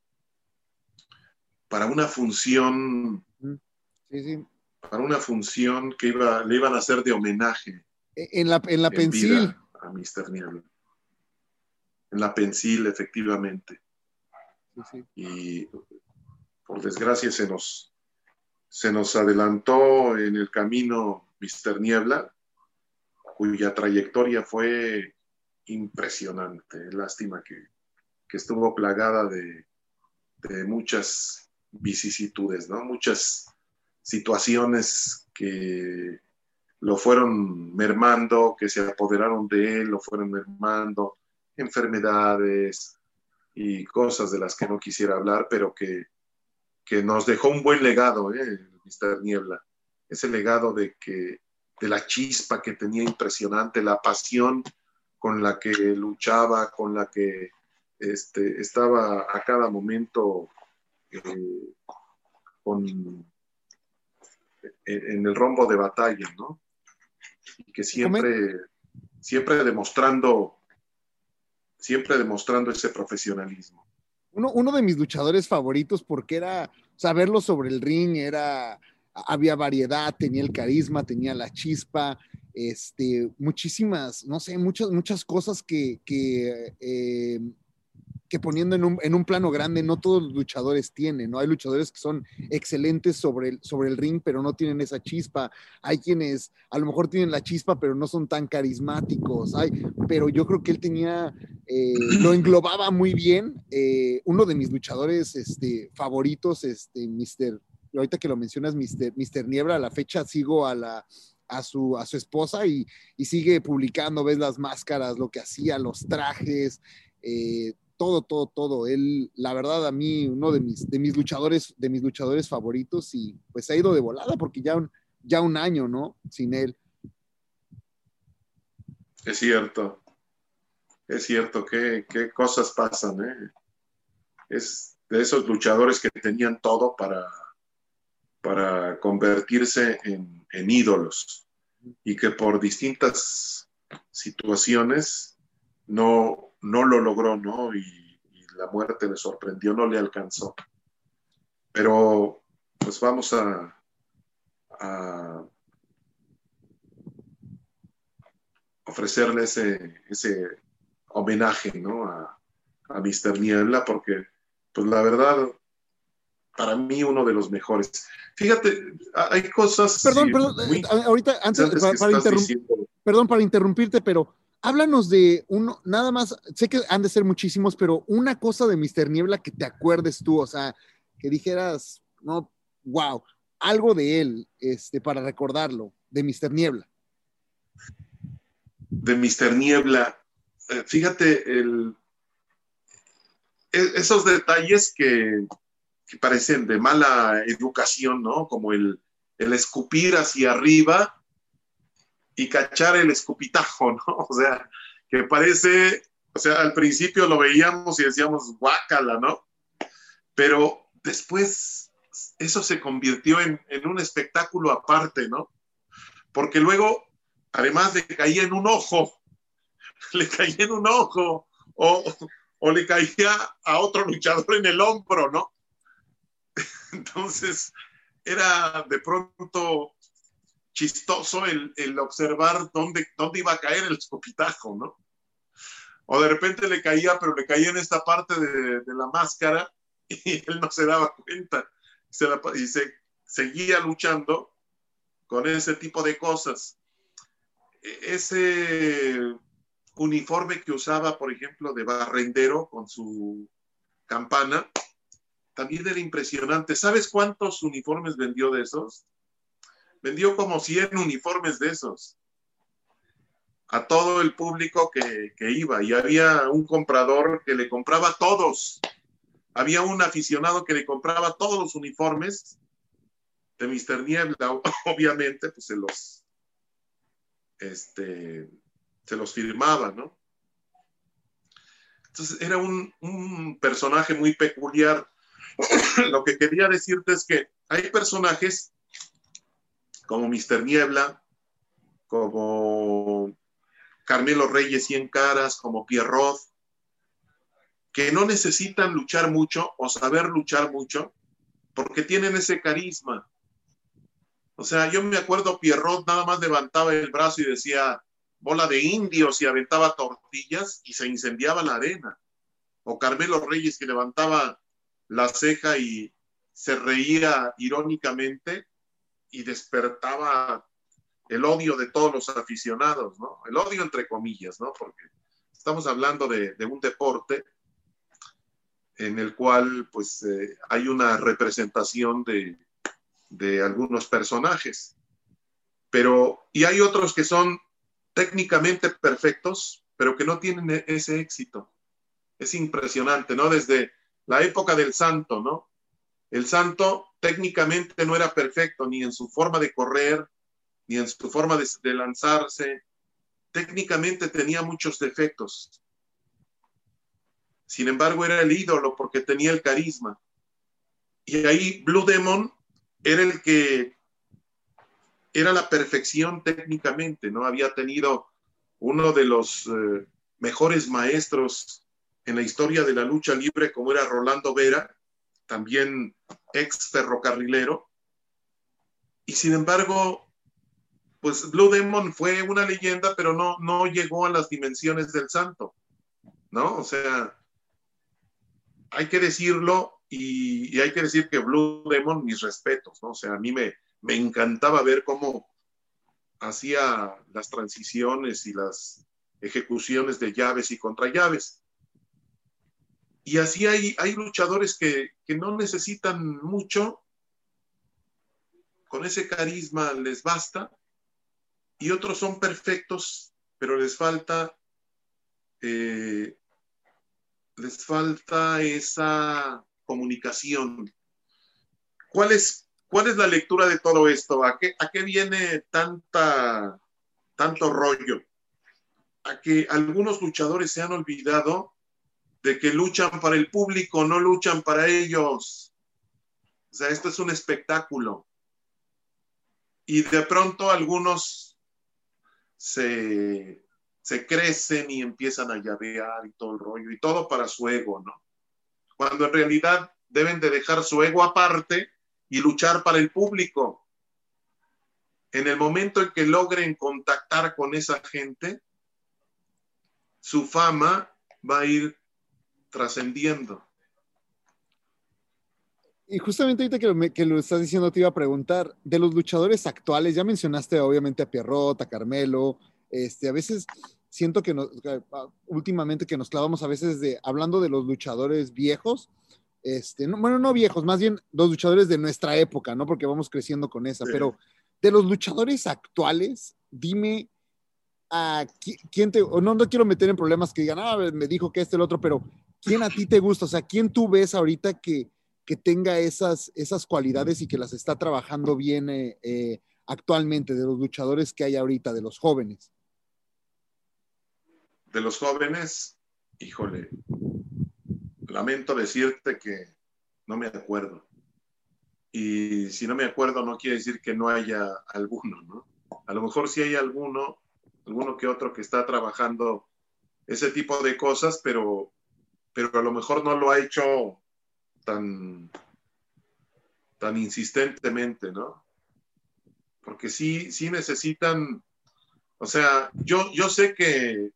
una función. Sí. Para una función que le iban a hacer de homenaje. En la Pensil. A Mr. Niebla. En la Pensil, efectivamente. Sí. Y por desgracia se nos adelantó en el camino Mr. Niebla, cuya trayectoria fue impresionante. Lástima que estuvo plagada de muchas vicisitudes, ¿no? Muchas situaciones que lo fueron mermando, que se apoderaron de él, lo fueron mermando, enfermedades y cosas de las que no quisiera hablar, pero que nos dejó un buen legado, Mr. Niebla. Ese legado de la chispa que tenía impresionante, la pasión con la que luchaba, con la que estaba a cada momento en el rombo de batalla, ¿no? Y que siempre demostrando ese profesionalismo. Uno de mis luchadores favoritos, porque verlo sobre el ring, había variedad, tenía el carisma, tenía la chispa, muchísimas, no sé, muchas cosas que poniendo en un plano grande, no todos los luchadores tienen, ¿no? Hay luchadores que son excelentes sobre el ring, pero no tienen esa chispa. Hay quienes a lo mejor tienen la chispa, pero no son tan carismáticos. Pero yo creo que él tenía, lo englobaba muy bien. Uno de mis luchadores favoritos, ahorita que lo mencionas, Mr. Niebla, a la fecha sigo a su esposa y sigue publicando, ves las máscaras, lo que hacía, los trajes, todo. Él, la verdad, a mí, uno de mis luchadores favoritos, y pues ha ido de volada porque ya un año, ¿no? Sin él. Es cierto, qué cosas pasan, Es de esos luchadores que tenían todo para convertirse en ídolos y que por distintas situaciones no lo logró, ¿no? Y la muerte le sorprendió, no le alcanzó. Pero pues vamos a ofrecerle ese homenaje, ¿no? A Mr. Niebla, porque pues la verdad, para mí uno de los mejores. Fíjate, hay cosas... Perdón, ahorita, antes para interrumpir. Perdón para interrumpirte, pero háblanos de uno, nada más, sé que han de ser muchísimos, pero una cosa de Mr. Niebla que te acuerdes tú, o sea, que dijeras, no, wow, algo de él, para recordarlo, de Mr. Niebla. De Mr. Niebla, fíjate, esos detalles que parecen de mala educación, ¿no? Como el escupir hacia arriba y cachar el escupitajo, ¿no? O sea, que parece, o sea, al principio lo veíamos y decíamos, guácala, ¿no? Pero después eso se convirtió en un espectáculo aparte, ¿no? Porque luego, además, le caía en un ojo, o le caía a otro luchador en el hombro, ¿no? Entonces, era de pronto chistoso el observar dónde iba a caer el escopitajo, ¿no? O de repente le caía, pero le caía en esta parte de la máscara y él no se daba cuenta y seguía luchando con ese tipo de cosas. Ese uniforme que usaba, por ejemplo, de barrendero con su campana, también era impresionante. ¿Sabes cuántos uniformes vendió de esos? Vendió como 100 uniformes de esos a todo el público que iba, y había un comprador que le compraba todos. Había un aficionado que le compraba todos los uniformes de Mr. Niebla. Obviamente, pues se los firmaba, ¿no? Entonces era un personaje muy peculiar. Lo que quería decirte es que hay personajes como Mr. Niebla, como Carmelo Reyes 100 Caras, como Pierrot, que no necesitan luchar mucho o saber luchar mucho porque tienen ese carisma. O sea, yo me acuerdo, Pierrot nada más levantaba el brazo y decía bola de indios y aventaba tortillas y se incendiaba la arena. O Carmelo Reyes, que levantaba la ceja y se reía irónicamente y despertaba el odio de todos los aficionados, ¿no? El odio entre comillas, ¿no? Porque estamos hablando de un deporte en el cual pues hay una representación de algunos personajes, y hay otros que son técnicamente perfectos, pero que no tienen ese éxito. Es impresionante, ¿no? Desde la época del Santo, ¿no? El Santo técnicamente no era perfecto, ni en su forma de correr, ni en su forma de lanzarse. Técnicamente tenía muchos defectos. Sin embargo, era el ídolo porque tenía el carisma. Y ahí Blue Demon era el que era la perfección técnicamente, ¿no? Había tenido uno de los mejores maestros en la historia de la lucha libre, como era Rolando Vera, también ex ferrocarrilero. Y sin embargo, pues Blue Demon fue una leyenda, pero no llegó a las dimensiones del Santo, ¿no? O sea, hay que decirlo, y hay que decir que Blue Demon, mis respetos, ¿no? O sea, a mí me encantaba ver cómo hacía las transiciones y las ejecuciones de llaves y contrallaves. Y así hay luchadores que no necesitan mucho, con ese carisma les basta, y otros son perfectos, pero les falta esa comunicación. ¿Cuál es la lectura de todo esto? ¿A qué viene tanto rollo? A que algunos luchadores se han olvidado de que luchan para el público, no luchan para ellos. O sea, esto es un espectáculo. Y de pronto algunos se crecen y empiezan a llavear y todo el rollo, y todo para su ego, ¿no? Cuando en realidad deben de dejar su ego aparte y luchar para el público. En el momento en que logren contactar con esa gente, su fama va a ir trascendiendo. Y justamente ahorita que lo estás diciendo, te iba a preguntar, de los luchadores actuales, ya mencionaste obviamente a Pierrot, a Carmelo, A veces siento que últimamente que nos clavamos a veces hablando de los luchadores viejos, no viejos, más bien los luchadores de nuestra época, ¿no? Porque vamos creciendo con esa, Sí. pero de los luchadores actuales, dime a quién no quiero meter en problemas que digan, me dijo que el otro, pero ¿quién a ti te gusta? O sea, ¿quién tú ves ahorita que tenga esas cualidades y que las está trabajando bien actualmente, de los luchadores que hay ahorita, de los jóvenes? De los jóvenes, híjole, lamento decirte que no me acuerdo. Y si no me acuerdo, no quiere decir que no haya alguno, ¿no? A lo mejor sí hay alguno que otro que está trabajando ese tipo de cosas, pero a lo mejor no lo ha hecho tan insistentemente, ¿no? Porque sí necesitan, o sea, yo sé que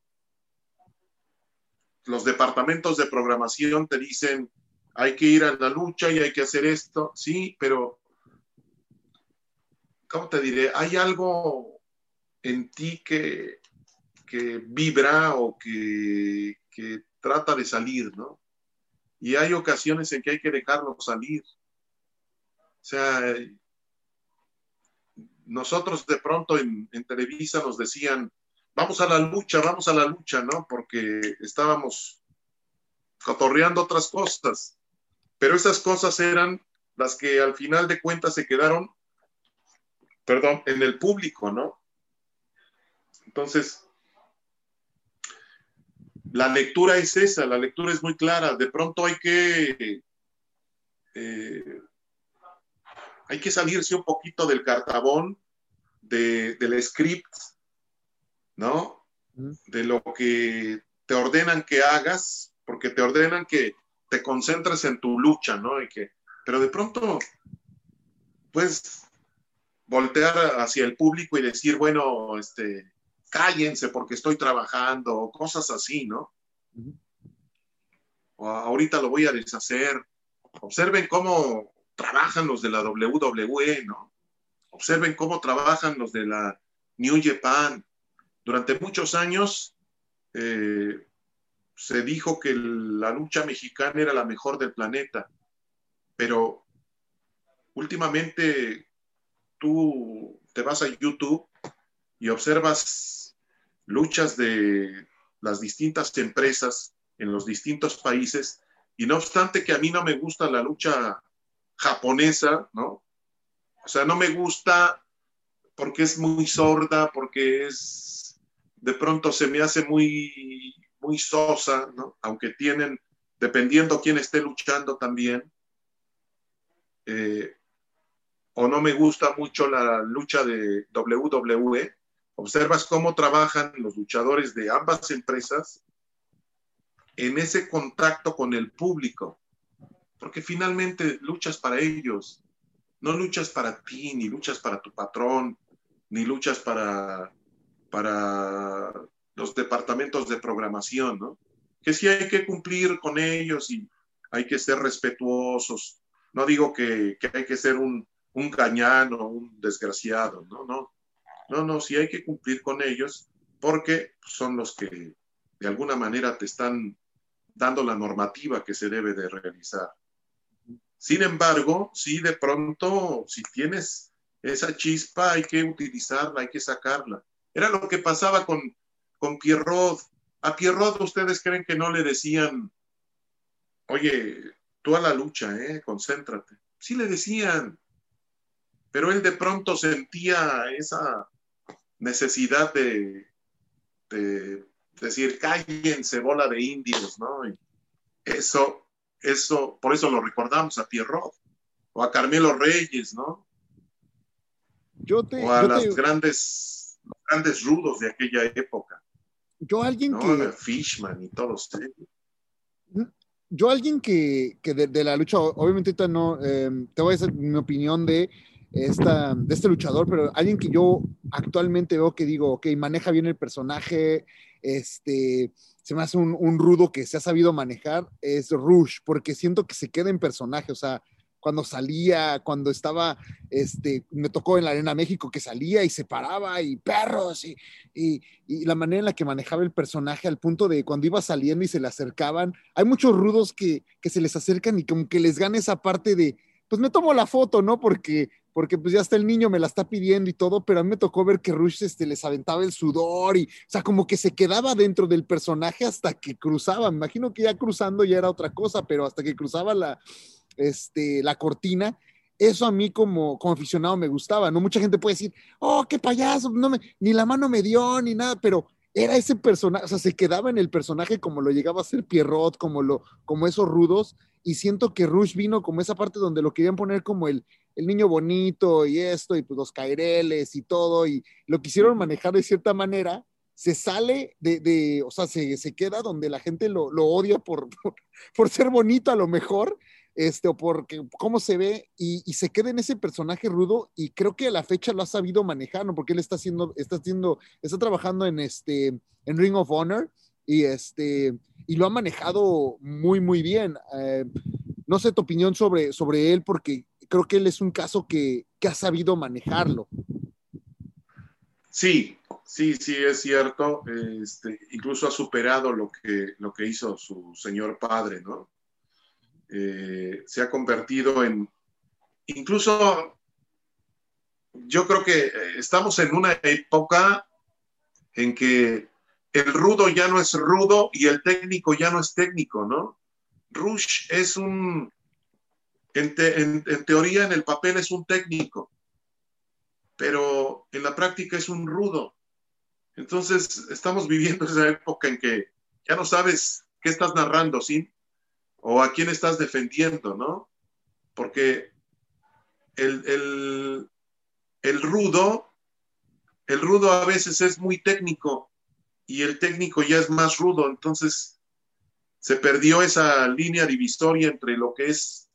los departamentos de programación te dicen hay que ir a la lucha y hay que hacer esto, sí, pero ¿cómo te diré? Hay algo en ti que vibra o que trata de salir, ¿no? Y hay ocasiones en que hay que dejarlo salir. O sea, nosotros de pronto en Televisa nos decían, vamos a la lucha, ¿no? Porque estábamos cotorreando otras cosas. Pero esas cosas eran las que al final de cuentas se quedaron, en el público, ¿no? Entonces, la lectura es esa, la lectura es muy clara. De pronto hay que salirse un poquito del cartabón, del script, ¿no? De lo que te ordenan que hagas, porque te ordenan que te concentres en tu lucha, ¿no? Pero de pronto puedes voltear hacia el público y decir, bueno, cállense porque estoy trabajando, o cosas así, ¿no? O ahorita lo voy a deshacer. Observen cómo trabajan los de la WWE, ¿no? Observen cómo trabajan los de la New Japan. Durante muchos años se dijo que la lucha mexicana era la mejor del planeta, pero últimamente tú te vas a YouTube y observas luchas de las distintas empresas en los distintos países, y no obstante que a mí no me gusta la lucha japonesa, ¿no? O sea, no me gusta porque es muy sorda, porque de pronto se me hace muy, muy sosa, ¿no? Aunque tienen, dependiendo quién esté luchando también, o no me gusta mucho la lucha de WWE. Observas cómo trabajan los luchadores de ambas empresas en ese contacto con el público, porque finalmente luchas para ellos, no luchas para ti, ni luchas para tu patrón, ni luchas para los departamentos de programación, ¿no? Que sí hay que cumplir con ellos y hay que ser respetuosos. No digo que hay que ser un gañán o un desgraciado, no, sí hay que cumplir con ellos porque son los que de alguna manera te están dando la normativa que se debe de realizar. Sin embargo, sí, de pronto, si tienes esa chispa, hay que utilizarla, hay que sacarla. Era lo que pasaba con Pierrot. A Pierrot, ¿ustedes creen que no le decían, oye, tú a la lucha, concéntrate? Sí le decían, pero él de pronto sentía esa necesidad de decir, cállense, bola de indios, ¿no? Y eso, por eso lo recordamos a Pierrot, o a Carmelo Reyes, ¿no? O a los grandes rudos de aquella época. Yo alguien ¿no? que... Fishman y todos. Yo alguien que de la lucha, obviamente no, te voy a decir mi opinión de este luchador, pero alguien que yo actualmente veo que digo, ok, maneja bien el personaje, se me hace un rudo que se ha sabido manejar, es Rush, porque siento que se queda en personaje, o sea, cuando salía, cuando estaba, me tocó en la Arena México que salía y se paraba y perros y la manera en la que manejaba el personaje al punto de cuando iba saliendo y se le acercaban. Hay muchos rudos que se les acercan y como que les gana esa parte de, pues me tomo la foto, ¿no? Porque pues ya hasta el niño me la está pidiendo y todo, pero a mí me tocó ver que Rush les aventaba el sudor y, o sea, como que se quedaba dentro del personaje hasta que cruzaba. Me imagino que ya cruzando ya era otra cosa, pero hasta que cruzaba la cortina, eso a mí como aficionado me gustaba, ¿no? Mucha gente puede decir, oh, qué payaso, ni la mano me dio, ni nada, pero era ese personaje, o sea, se quedaba en el personaje como lo llegaba a ser Pierrot, como esos rudos, y siento que Rush vino como esa parte donde lo querían poner como el niño bonito y esto, y pues los caireles y todo, y lo quisieron manejar de cierta manera, se sale o sea, se queda donde la gente lo odia por ser bonito a lo mejor, o porque cómo se ve, y se queda en ese personaje rudo, y creo que a la fecha lo ha sabido manejar, ¿no? Porque él está trabajando en Ring of Honor, y lo ha manejado muy, muy bien. No sé tu opinión sobre él, porque creo que él es un caso que ha sabido manejarlo. Sí, es cierto. Incluso ha superado lo que hizo su señor padre, ¿no? Se ha convertido en, incluso yo creo que estamos en una época en que el rudo ya no es rudo y el técnico ya no es técnico, ¿no? Rush es en teoría, en el papel es un técnico, pero en la práctica es un rudo. Entonces estamos viviendo esa época en que ya no sabes qué estás narrando, ¿sí? O a quién estás defendiendo, ¿no? Porque el rudo a veces es muy técnico y el técnico ya es más rudo, entonces se perdió esa línea divisoria entre lo que es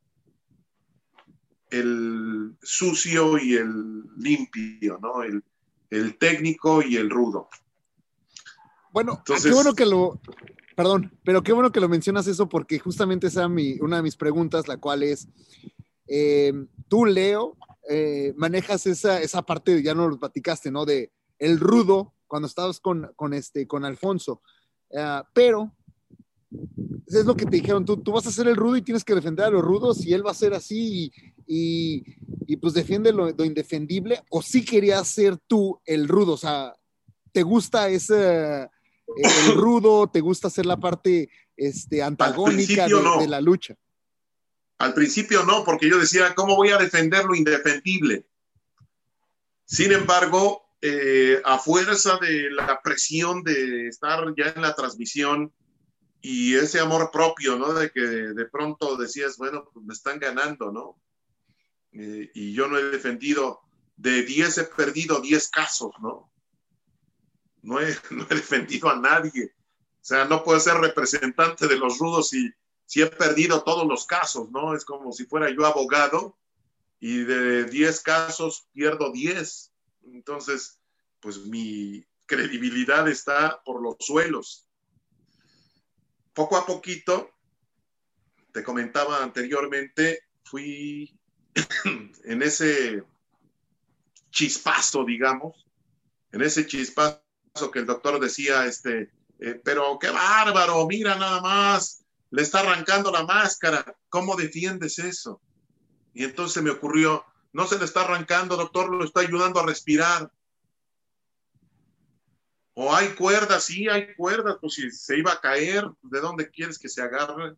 el sucio y el limpio, ¿no? El técnico y el rudo. Bueno, entonces, qué bueno que Perdón, pero qué bueno que lo mencionas eso, porque justamente esa era una de mis preguntas, la cual es, tú, Leo, manejas esa parte, ya nos lo platicaste, ¿no? De el rudo, cuando estabas con Alfonso, pero es lo que te dijeron, tú vas a ser el rudo y tienes que defender a los rudos, y él va a ser así, y pues defiende lo indefendible, o sí querías ser tú el rudo, o sea, ¿te gusta el rudo, te gusta hacer la parte antagónica no. de la lucha? Al principio no, porque yo decía, ¿cómo voy a defender lo indefendible? Sin embargo, a fuerza de la presión de estar ya en la transmisión y ese amor propio, ¿no? De que de pronto decías, bueno, pues me están ganando, ¿no? Y yo no he defendido, de 10 he perdido 10 casos, ¿no? No he defendido a nadie. O sea, no puedo ser representante de los rudos si he perdido todos los casos, ¿no? Es como si fuera yo abogado y de 10 casos pierdo 10. Entonces, pues mi credibilidad está por los suelos. Poco a poquito, te comentaba anteriormente, fui en ese chispazo, digamos, que el doctor decía, pero qué bárbaro, mira nada más, le está arrancando la máscara, ¿cómo defiendes eso? Y entonces me ocurrió, no se le está arrancando, doctor, lo está ayudando a respirar. O hay cuerdas, sí, hay cuerdas, pues si se iba a caer, ¿de dónde quieres que se agarre?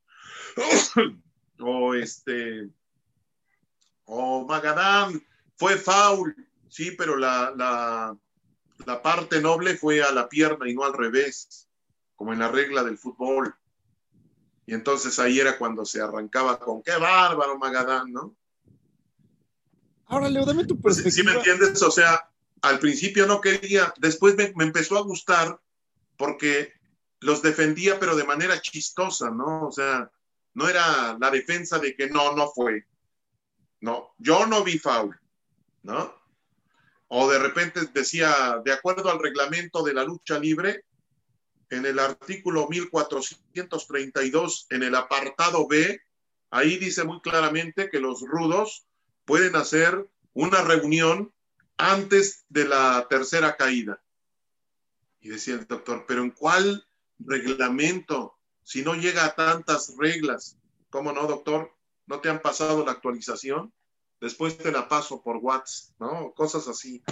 O Magadán, fue foul, sí, pero la parte noble fue a la pierna y no al revés, como en la regla del fútbol. Y entonces ahí era cuando se arrancaba con qué bárbaro Magadán, ¿no? Ahora, Leo, dame tu perspectiva. ¿Sí me entiendes? O sea, al principio no quería, después me empezó a gustar porque los defendía, pero de manera chistosa, ¿no? O sea, no era la defensa de que no fue. No, yo no vi foul, ¿no? O de repente decía, de acuerdo al reglamento de la lucha libre, en el artículo 1432, en el apartado B, ahí dice muy claramente que los rudos pueden hacer una reunión antes de la tercera caída. Y decía el doctor, ¿pero en cuál reglamento? Si no llega a tantas reglas. ¿Cómo no, doctor? ¿No te han pasado la actualización? Después te la paso por WhatsApp, ¿no? Cosas así.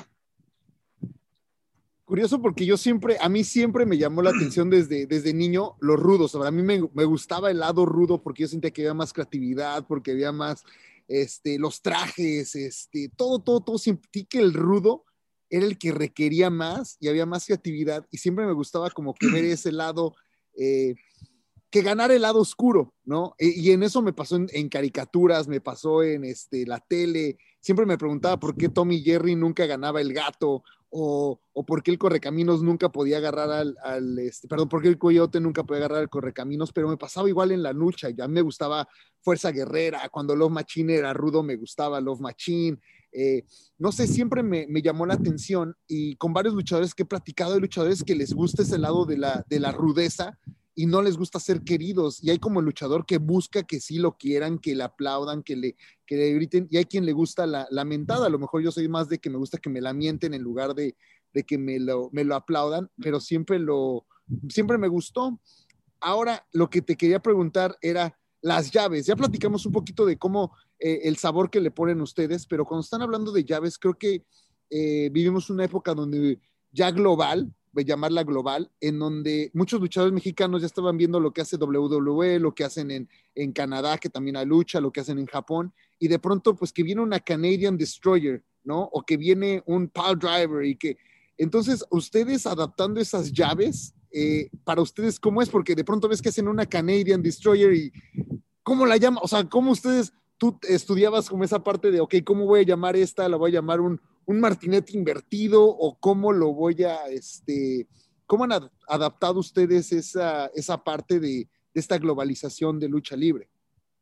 Curioso porque a mí siempre me llamó la atención desde niño los rudos. A mí me gustaba el lado rudo porque yo sentía que había más creatividad, porque había más, los trajes, todo. Sentí que el rudo era el que requería más y había más creatividad y siempre me gustaba como que ver ese lado, que ganar el lado oscuro, ¿no? Y en eso me pasó en caricaturas, me pasó en la tele. Siempre me preguntaba por qué Tom y Jerry nunca ganaba el gato, o por qué el Correcaminos nunca podía agarrar por qué el Coyote nunca podía agarrar al Correcaminos, pero me pasaba igual en la lucha. Ya me gustaba Fuerza Guerrera, cuando Love Machine era rudo me gustaba Love Machine. No sé, siempre me llamó la atención, y con varios luchadores que he platicado, hay luchadores que les gusta ese lado de la rudeza y no les gusta ser queridos, y hay como el luchador que busca que sí lo quieran, que le aplaudan, que le griten, y hay quien le gusta la mentada. A lo mejor yo soy más de que me gusta que me la mienten en lugar de que me lo aplaudan, pero siempre me gustó. Ahora, lo que te quería preguntar era las llaves. Ya platicamos un poquito de cómo el sabor que le ponen ustedes, pero cuando están hablando de llaves, creo que vivimos una época donde ya global, voy a llamarla global, en donde muchos luchadores mexicanos ya estaban viendo lo que hace WWE, lo que hacen en Canadá, que también hay lucha, lo que hacen en Japón, y de pronto pues que viene una Canadian Destroyer, ¿no? O que viene un Pile Driver, y que entonces ustedes adaptando esas llaves, para ustedes, ¿cómo es? Porque de pronto ves que hacen una Canadian Destroyer y ¿cómo la llaman? O sea, ¿cómo tú estudiabas como esa parte de, ok, ¿cómo voy a llamar esta? ¿La voy a llamar un martinete invertido? ¿O cómo lo voy a, cómo han adaptado ustedes esa parte de esta globalización de lucha libre?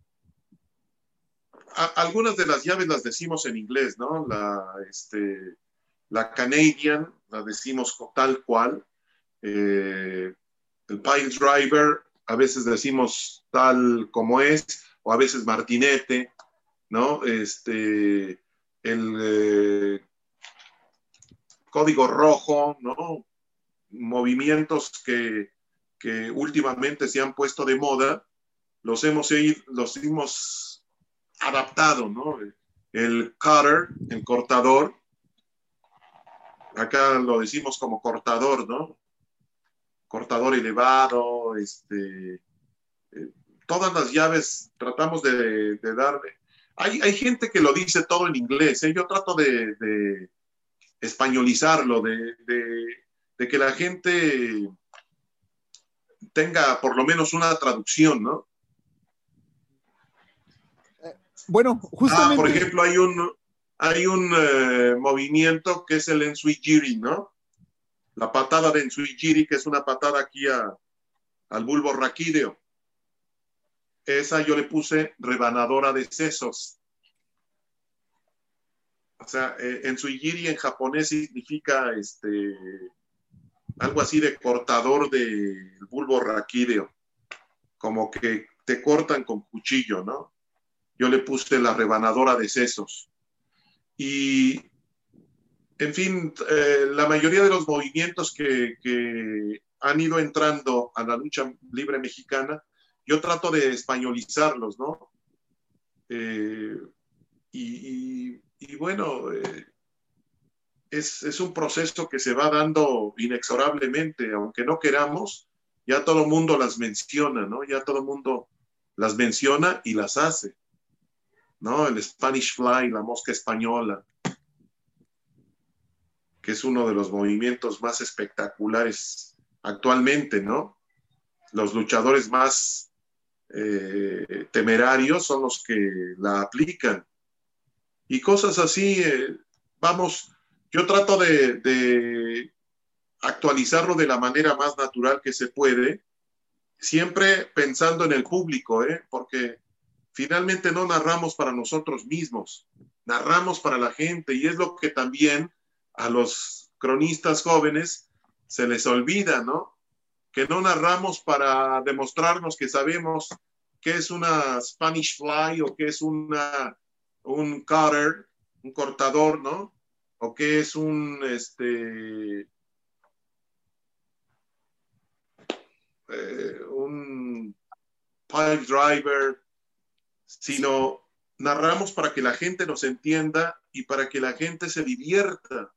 Algunas de las llaves las decimos en inglés, ¿no? La Canadian la decimos tal cual. El Pile Driver a veces decimos tal como es, o a veces martinete, ¿no? El código rojo, ¿no? Movimientos que últimamente se han puesto de moda, los hemos adaptado, ¿no? El cutter, el cortador, acá lo decimos como cortador, ¿no? Cortador elevado, todas las llaves tratamos de darle. Hay gente que lo dice todo en inglés, ¿eh? Yo trato de españolizarlo, de que la gente tenga por lo menos una traducción, ¿no? Bueno, justamente... por ejemplo, hay un movimiento que es el Ensuigiri, ¿no? La patada de Ensuigiri, que es una patada aquí al bulbo raquídeo. Esa yo le puse rebanadora de sesos. O sea, Ensuigiri en japonés significa algo así de cortador del bulbo raquídeo. Como que te cortan con cuchillo, ¿no? Yo le puse la rebanadora de sesos. Y, en fin, la mayoría de los movimientos que han ido entrando a la lucha libre mexicana, yo trato de españolizarlos, ¿no? Y bueno, es un proceso que se va dando inexorablemente, aunque no queramos, ya todo el mundo las menciona, ¿no? Ya todo el mundo las menciona y las hace, ¿no? El Spanish Fly, la mosca española, que es uno de los movimientos más espectaculares actualmente, ¿no? Los luchadores más temerarios son los que la aplican. Y cosas así, vamos, yo trato de actualizarlo de la manera más natural que se puede, siempre pensando en el público, porque finalmente no narramos para nosotros mismos, narramos para la gente, y es lo que también a los cronistas jóvenes se les olvida, ¿no? Que no narramos para demostrarnos que sabemos qué es una Spanish Fly o qué es un cutter, un cortador, ¿no? O qué es un pipe driver, sino narramos para que la gente nos entienda y para que la gente se divierta.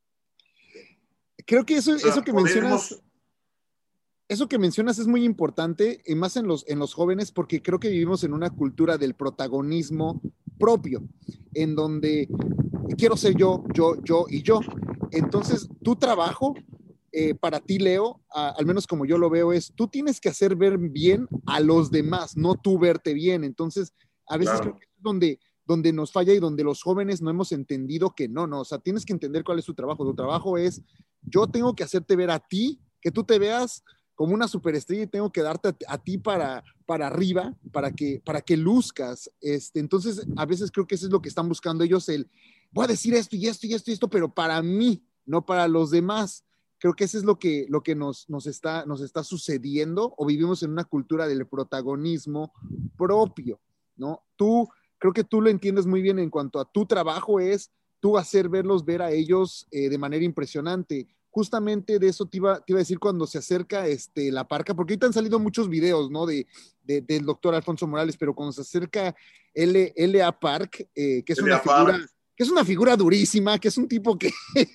Creo que O sea, eso que mencionas, eso que mencionas es muy importante, y más en los jóvenes, porque creo que vivimos en una cultura del protagonismo propio, en donde quiero ser yo y yo. Entonces, tu trabajo, para ti, Leo, al menos como yo lo veo, es tú tienes que hacer ver bien a los demás, no tú verte bien. Entonces, a veces claro, creo que es donde nos falla y donde los jóvenes no hemos entendido que no, o sea, tienes que entender cuál es tu trabajo. Tu trabajo es, yo tengo que hacerte ver a ti, que tú te veas como una superestrella y tengo que darte a ti para arriba, para que luzcas. Entonces, a veces creo que eso es lo que están buscando ellos, voy a decir esto y esto y esto y esto, pero para mí, no para los demás. Creo que eso es lo que nos está sucediendo, o vivimos en una cultura del protagonismo propio, ¿no? Creo que tú lo entiendes muy bien en cuanto a tu trabajo es tú hacer verlos ver a ellos de manera impresionante. Justamente de eso te iba a decir cuando se acerca la parca, porque ahorita han salido muchos videos, ¿no? Del doctor Alfonso Morales, pero cuando se acerca L.A. Park, que es una figura... que es una figura durísima, que es un tipo que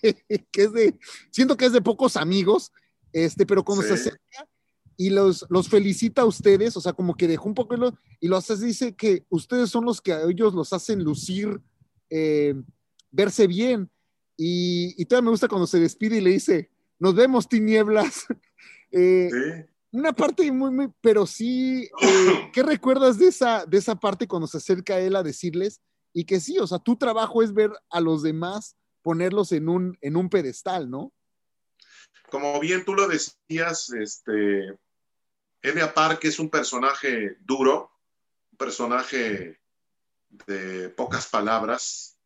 siento que es de pocos amigos, pero cuando se acerca y los felicita a ustedes, o sea, como que dejó un poco y los hace, dice que ustedes son los que a ellos los hacen lucir, verse bien, y todavía me gusta cuando se despide y le dice, nos vemos, tinieblas. Una parte muy, pero sí, ¿qué recuerdas de esa parte cuando se acerca a él a decirles? Y que sí, o sea, tu trabajo es ver a los demás, ponerlos en un pedestal, ¿no? Como bien tú lo decías, Elia Park es un personaje duro, un personaje de pocas palabras,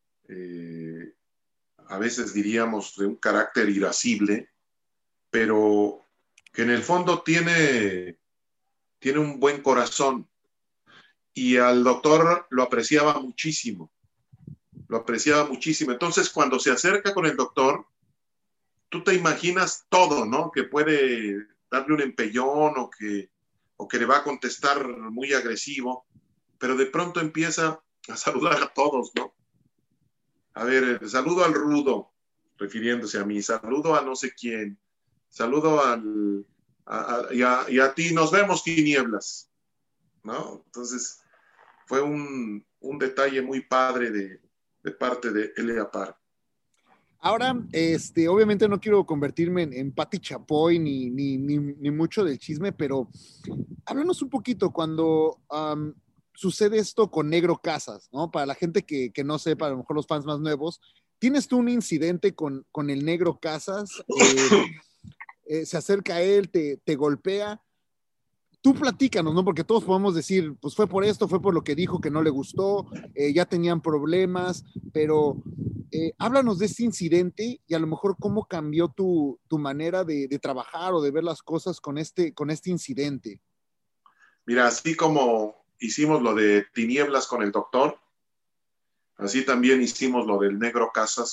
a veces diríamos de un carácter irascible, pero que en el fondo tiene un buen corazón. Y al doctor lo apreciaba muchísimo. Entonces, cuando se acerca con el doctor, tú te imaginas todo, ¿no? Que puede darle un empellón o que le va a contestar muy agresivo, pero de pronto empieza a saludar a todos, ¿no? A ver, saludo al rudo, refiriéndose a mí, saludo a no sé quién, saludo y a ti, nos vemos, tinieblas, ¿no? Entonces, fue un detalle muy padre de parte de Elia Park. Ahora, obviamente no quiero convertirme en Pati Chapoy ni mucho del chisme, pero háblanos un poquito cuando sucede esto con Negro Casas, ¿no? Para la gente que no sepa, a lo mejor los fans más nuevos, ¿tienes tú un incidente con el Negro Casas? Se acerca a él, te golpea. Tú platícanos, ¿no? Porque todos podemos decir, pues fue por esto, fue por lo que dijo que no le gustó, ya tenían problemas, pero háblanos de ese incidente y a lo mejor cómo cambió tu manera de trabajar o de ver las cosas con este incidente. Mira, así como hicimos lo de Tinieblas con el doctor, así también hicimos lo del Negro Casas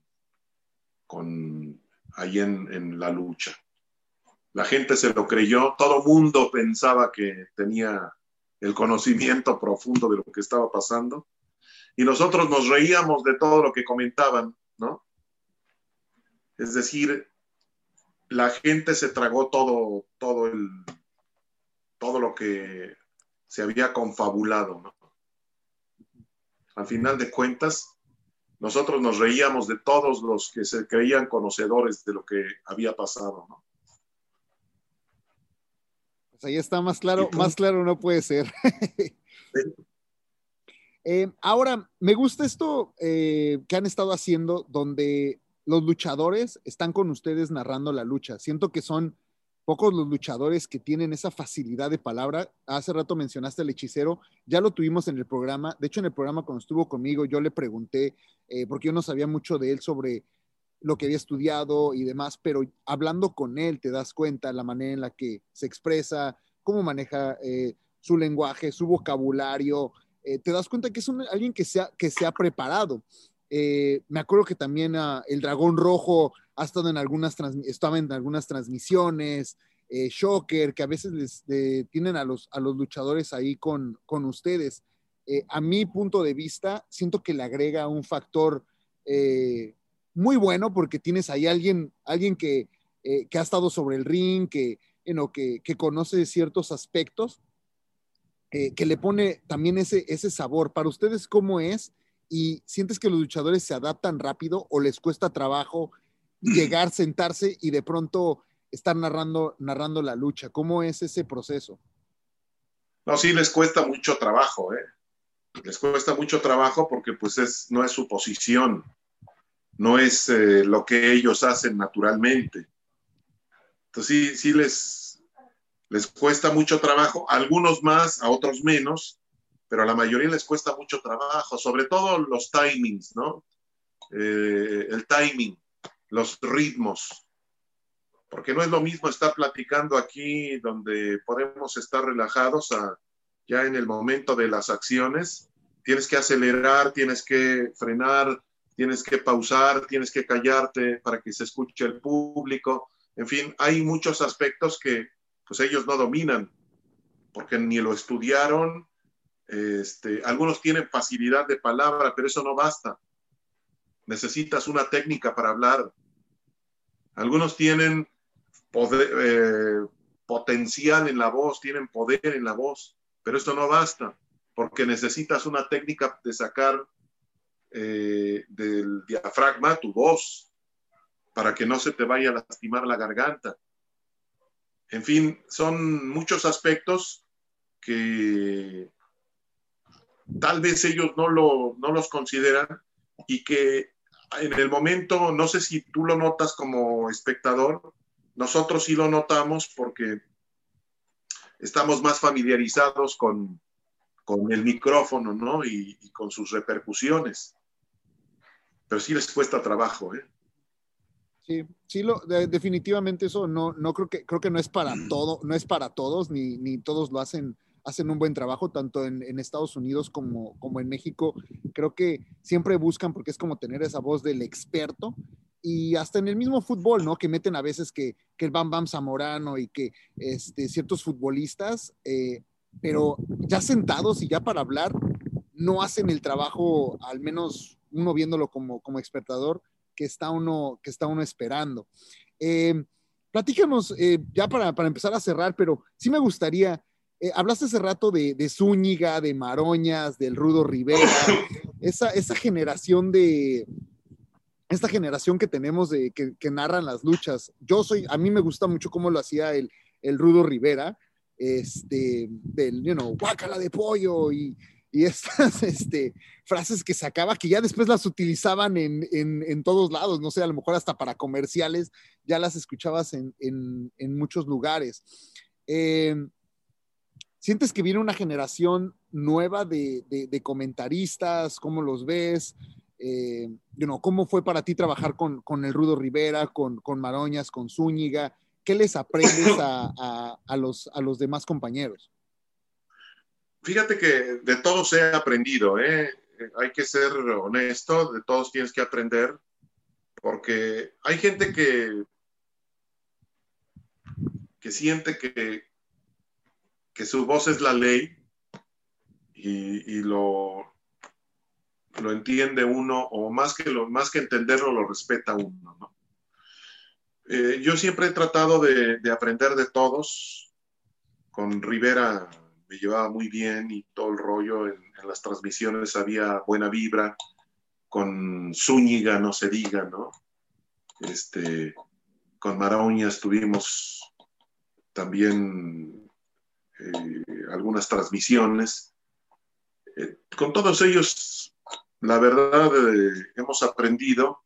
con ahí en la lucha. La gente se lo creyó, todo mundo pensaba que tenía el conocimiento profundo de lo que estaba pasando y nosotros nos reíamos de todo lo que comentaban, ¿no? Es decir, la gente se tragó todo lo que se había confabulado, ¿no? Al final de cuentas, nosotros nos reíamos de todos los que se creían conocedores de lo que había pasado, ¿no? Pues ahí está más claro no puede ser. Ahora, me gusta esto que han estado haciendo, donde los luchadores están con ustedes narrando la lucha. Siento que son pocos los luchadores que tienen esa facilidad de palabra. Hace rato mencionaste al hechicero, ya lo tuvimos en el programa. De hecho, en el programa cuando estuvo conmigo, yo le pregunté, porque yo no sabía mucho de él sobre lo que había estudiado y demás, pero hablando con él te das cuenta la manera en la que se expresa, cómo maneja su lenguaje, su vocabulario. Te das cuenta que es alguien que se ha preparado. Me acuerdo que también el Dragón Rojo ha estado estaba en algunas transmisiones, Shocker, que a veces tienen a los luchadores ahí con ustedes. A mi punto de vista, siento que le agrega un factor muy bueno, porque tienes ahí alguien que ha estado sobre el ring, que conoce ciertos aspectos, que le pone también ese sabor. Para ustedes, ¿cómo es? ¿Y sientes que los luchadores se adaptan rápido o les cuesta trabajo llegar, sentarse y de pronto estar narrando la lucha? ¿Cómo es ese proceso? No, sí les cuesta mucho trabajo, les cuesta mucho trabajo porque pues no es su posición, no es lo que ellos hacen naturalmente. Entonces sí les cuesta mucho trabajo, a algunos más, a otros menos, pero a la mayoría les cuesta mucho trabajo, sobre todo los timings, ¿no? El timing, los ritmos, porque no es lo mismo estar platicando aquí donde podemos estar relajados ya en el momento de las acciones. Tienes que acelerar, tienes que frenar, tienes que pausar, tienes que callarte para que se escuche el público. En fin, hay muchos aspectos que pues ellos no dominan porque ni lo estudiaron. Algunos tienen facilidad de palabra, pero eso no basta. Necesitas una técnica para hablar. Algunos tienen potencial en la voz, tienen poder en la voz, pero eso no basta, porque necesitas una técnica de sacar del diafragma tu voz, para que no se te vaya a lastimar la garganta. En fin, son muchos aspectos que tal vez ellos no los consideran y que en el momento, no sé si tú lo notas como espectador, nosotros sí lo notamos porque estamos más familiarizados con el micrófono, ¿no? Y con sus repercusiones. Pero sí les cuesta trabajo, Sí, definitivamente eso no creo que no es para todos, ni todos lo hacen un buen trabajo, tanto en Estados Unidos como en México. Creo que siempre buscan, porque es como tener esa voz del experto, y hasta en el mismo fútbol, ¿no? Que meten a veces que el Bam Bam Zamorano y que ciertos futbolistas, pero ya sentados y ya para hablar, no hacen el trabajo, al menos uno viéndolo como espectador, que está uno esperando. Platícanos, ya para empezar a cerrar, pero sí me gustaría, hablaste hace rato de Zúñiga, de Maroñas, del Rudo Rivera, esta generación que tenemos que narran las luchas. A mí me gusta mucho cómo lo hacía el Rudo Rivera, del, guácala de pollo y estas frases que sacaba, que ya después las utilizaban en todos lados, no sé, a lo mejor hasta para comerciales, ya las escuchabas en muchos lugares. ¿Sientes que viene una generación nueva de comentaristas? ¿Cómo los ves? ¿Cómo fue para ti trabajar con el Rudo Rivera, con Maroñas, con Zúñiga? ¿Qué les aprendes a los demás compañeros? Fíjate que de todos he aprendido, hay que ser honesto, de todos tienes que aprender, porque hay gente que siente que su voz es la ley y lo entiende uno, o más que entenderlo, lo respeta uno, ¿no? Yo siempre he tratado de aprender de todos. Con Rivera me llevaba muy bien y todo el rollo, en las transmisiones había buena vibra. Con Zúñiga no se diga, ¿no? Con Maroñas tuvimos también algunas transmisiones. Con todos ellos, la verdad, hemos aprendido.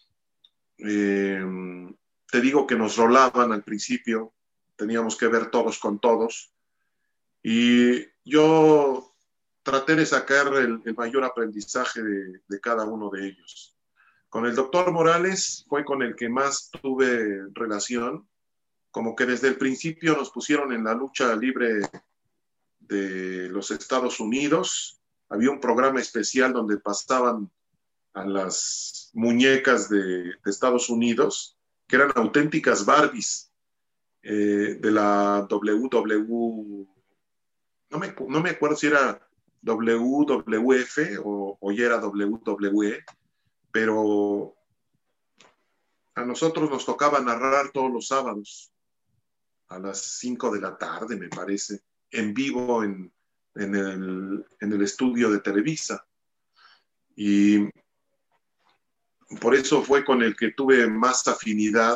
Te digo que nos rolaban al principio, teníamos que ver todos con todos, y yo traté de sacar el mayor aprendizaje de cada uno de ellos. Con el doctor Morales fue con el que más tuve relación, como que desde el principio nos pusieron en la lucha libre de los Estados Unidos. Había un programa especial donde pasaban a las muñecas de Estados Unidos, que eran auténticas Barbies de la WW, no me acuerdo si era WWF o ya era WWE, pero a nosotros nos tocaba narrar todos los sábados a las 5 de la tarde, me parece, en vivo en el estudio de Televisa. Y por eso fue con el que tuve más afinidad,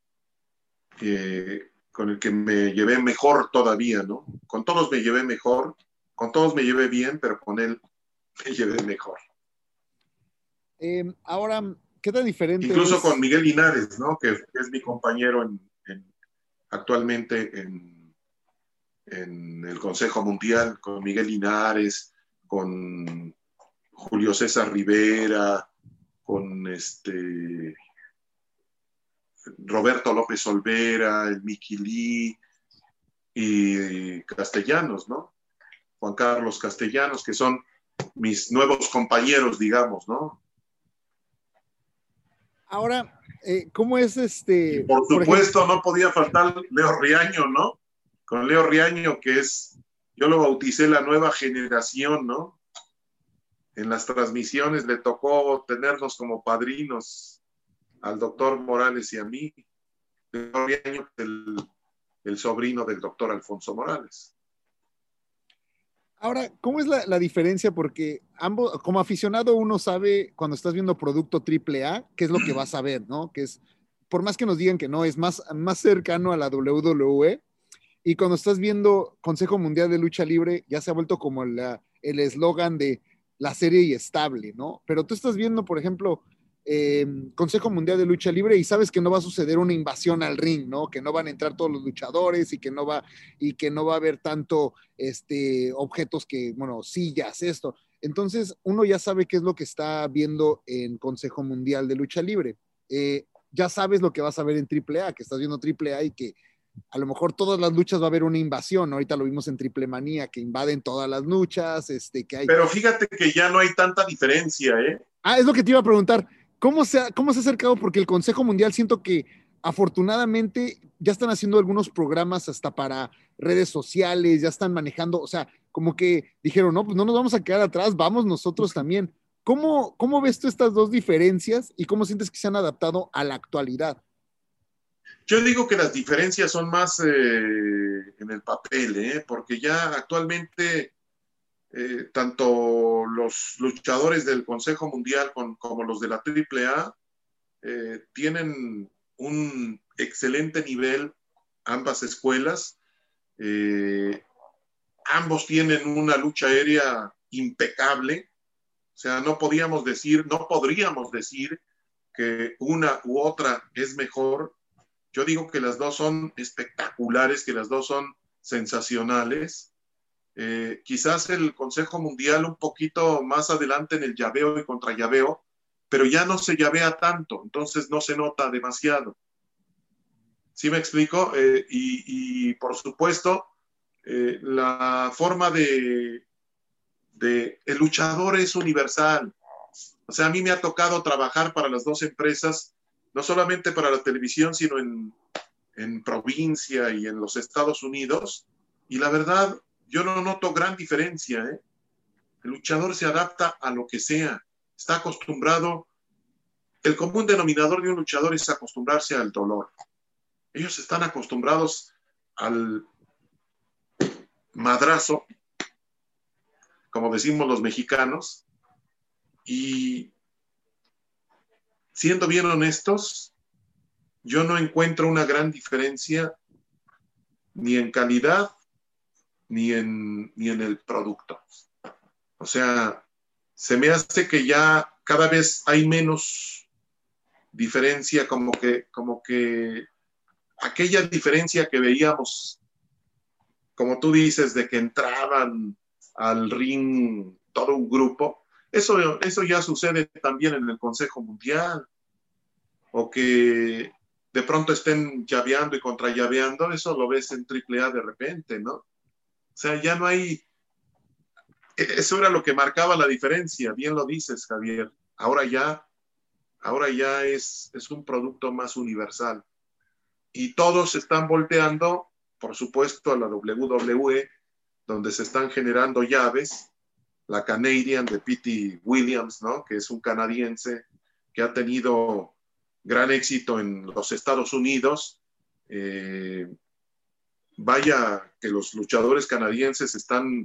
con el que me llevé mejor todavía, ¿no? Con todos me llevé mejor, con todos me llevé bien, pero con él me llevé mejor. Ahora, ¿qué tan diferente incluso es? Con Miguel Linares, ¿no? Que es mi compañero actualmente en el Consejo Mundial, con Miguel Linares, con Julio César Rivera, con Roberto López Olvera, el Miki Lee y Castellanos, ¿no? Juan Carlos Castellanos, que son mis nuevos compañeros, digamos, ¿no? Ahora, ¿cómo es Y por supuesto, no podía faltar Leo Riaño, ¿no? Con Leo Riaño, que yo lo bauticé la nueva generación, ¿no? En las transmisiones le tocó tenernos como padrinos al doctor Morales y a mí. Leo Riaño, el sobrino del doctor Alfonso Morales. Ahora, ¿cómo es la diferencia? Porque ambos, como aficionado, uno sabe cuando estás viendo producto AAA, qué es lo que vas a ver, ¿no? Que es, por más que nos digan que no, es más cercano a la WWE. Y cuando estás viendo Consejo Mundial de Lucha Libre, ya se ha vuelto como el eslogan de la serie y estable, ¿no? Pero tú estás viendo, por ejemplo, Consejo Mundial de Lucha Libre y sabes que no va a suceder una invasión al ring, ¿no? Que no van a entrar todos los luchadores y que no va a haber tanto objetos sillas, esto. Entonces, uno ya sabe qué es lo que está viendo en Consejo Mundial de Lucha Libre. Ya sabes lo que vas a ver en AAA, que estás viendo AAA y que a lo mejor todas las luchas va a haber una invasión. Ahorita lo vimos en Triple Manía, que invaden todas las luchas, que hay... Pero fíjate que ya no hay tanta diferencia, ¿eh? Es lo que te iba a preguntar. ¿Cómo se ha acercado? Porque el Consejo Mundial siento que afortunadamente ya están haciendo algunos programas hasta para redes sociales, ya están manejando, o sea, como que dijeron, no, pues no nos vamos a quedar atrás, vamos nosotros también. ¿Cómo ves tú estas dos diferencias y cómo sientes que se han adaptado a la actualidad? Yo digo que las diferencias son más en el papel, porque ya actualmente tanto los luchadores del Consejo Mundial como los de la AAA tienen un excelente nivel, ambas escuelas. Ambos tienen una lucha aérea impecable. O sea, no podríamos decir que una u otra es mejor. Yo digo que las dos son espectaculares, que las dos son sensacionales. Quizás el Consejo Mundial un poquito más adelante en el llaveo y contra llaveo, pero ya no se llavea tanto, entonces no se nota demasiado. ¿Sí me explico? Y por supuesto, la forma el luchador es universal. O sea, a mí me ha tocado trabajar para las dos empresas, no solamente para la televisión, sino en provincia y en los Estados Unidos, y la verdad, yo no noto gran diferencia, ¿eh? El luchador se adapta a lo que sea, está acostumbrado. El común denominador de un luchador es acostumbrarse al dolor. Ellos están acostumbrados al madrazo, como decimos los mexicanos, y siendo bien honestos, yo no encuentro una gran diferencia ni en calidad ni en el producto. O sea, se me hace que ya cada vez hay menos diferencia, como que aquella diferencia que veíamos, como tú dices, de que entraban al ring todo un grupo, eso ya sucede también en el Consejo Mundial, o que de pronto estén llaveando y contrallaveando, eso lo ves en AAA de repente, ¿no? O sea, ya no hay... Eso era lo que marcaba la diferencia, bien lo dices, Javier. Ahora ya es un producto más universal. Y todos están volteando, por supuesto, a la WWE, donde se están generando llaves. La Canadian de Pete Williams, ¿no? Que es un canadiense que ha tenido gran éxito en los Estados Unidos. Vaya que los luchadores canadienses están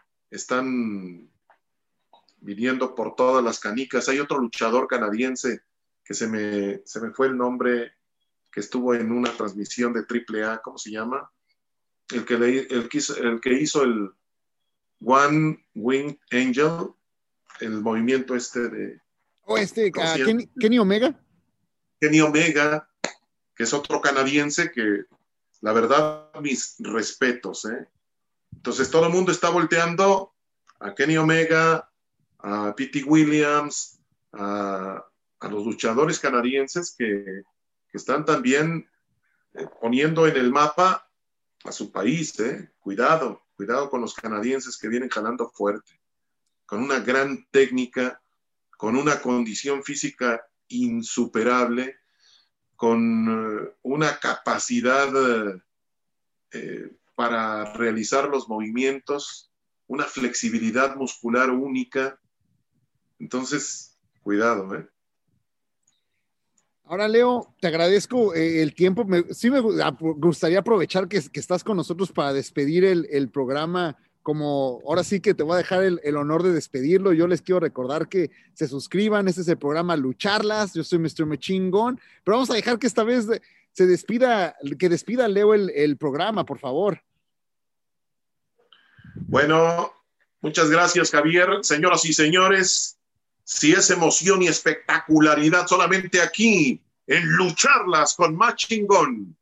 viniendo por todas las canicas. Hay otro luchador canadiense que se me fue el nombre, que estuvo en una transmisión de AAA, ¿cómo se llama? El que hizo el One Wing Angel, el movimiento de... Kenny Omega. Kenny Omega, que es otro canadiense que, la verdad, mis respetos, ¿eh? Entonces todo el mundo está volteando a Kenny Omega, a Pete Williams, a los luchadores canadienses que están también poniendo en el mapa a su país, ¿eh? Cuidado con los canadienses que vienen jalando fuerte, con una gran técnica, con una condición física insuperable, con una capacidad para realizar los movimientos, una flexibilidad muscular única. Entonces, cuidado, ¿eh? Ahora, Leo, te agradezco el tiempo. Sí me gustaría aprovechar que estás con nosotros para despedir el programa. Como ahora sí que te voy a dejar el honor de despedirlo. Yo les quiero recordar que se suscriban. Este es el programa Lucharlas. Yo soy Mr. Machine Gun, pero vamos a dejar que esta vez que despida Leo el programa, por favor. Bueno, muchas gracias, Javier. Señoras y señores, si es emoción y espectacularidad solamente aquí, en Lucharlas con Machine Gun.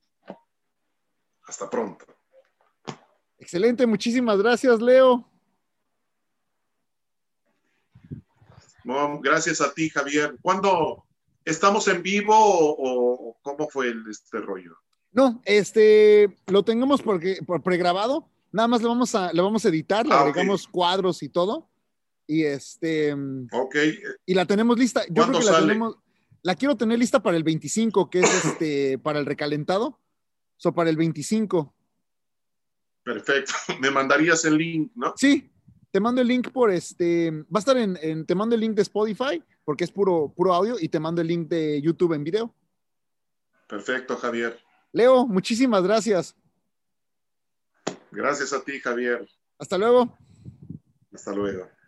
Hasta pronto. Excelente, muchísimas gracias, Leo. No, gracias a ti, Javier. ¿Cuándo estamos en vivo o cómo fue este rollo? No, lo tenemos por pregrabado. Nada más lo vamos a editar, le agregamos cuadros y todo. Y okay. Y la tenemos lista. Yo creo que la quiero tener lista para el 25, que es para el recalentado. Para el 25. Perfecto. Me mandarías el link, ¿no? Sí, te mando el link va a estar te mando el link de Spotify, porque es puro audio, y te mando el link de YouTube en video. Perfecto, Javier. Leo, muchísimas gracias. Gracias a ti, Javier. Hasta luego. Hasta luego.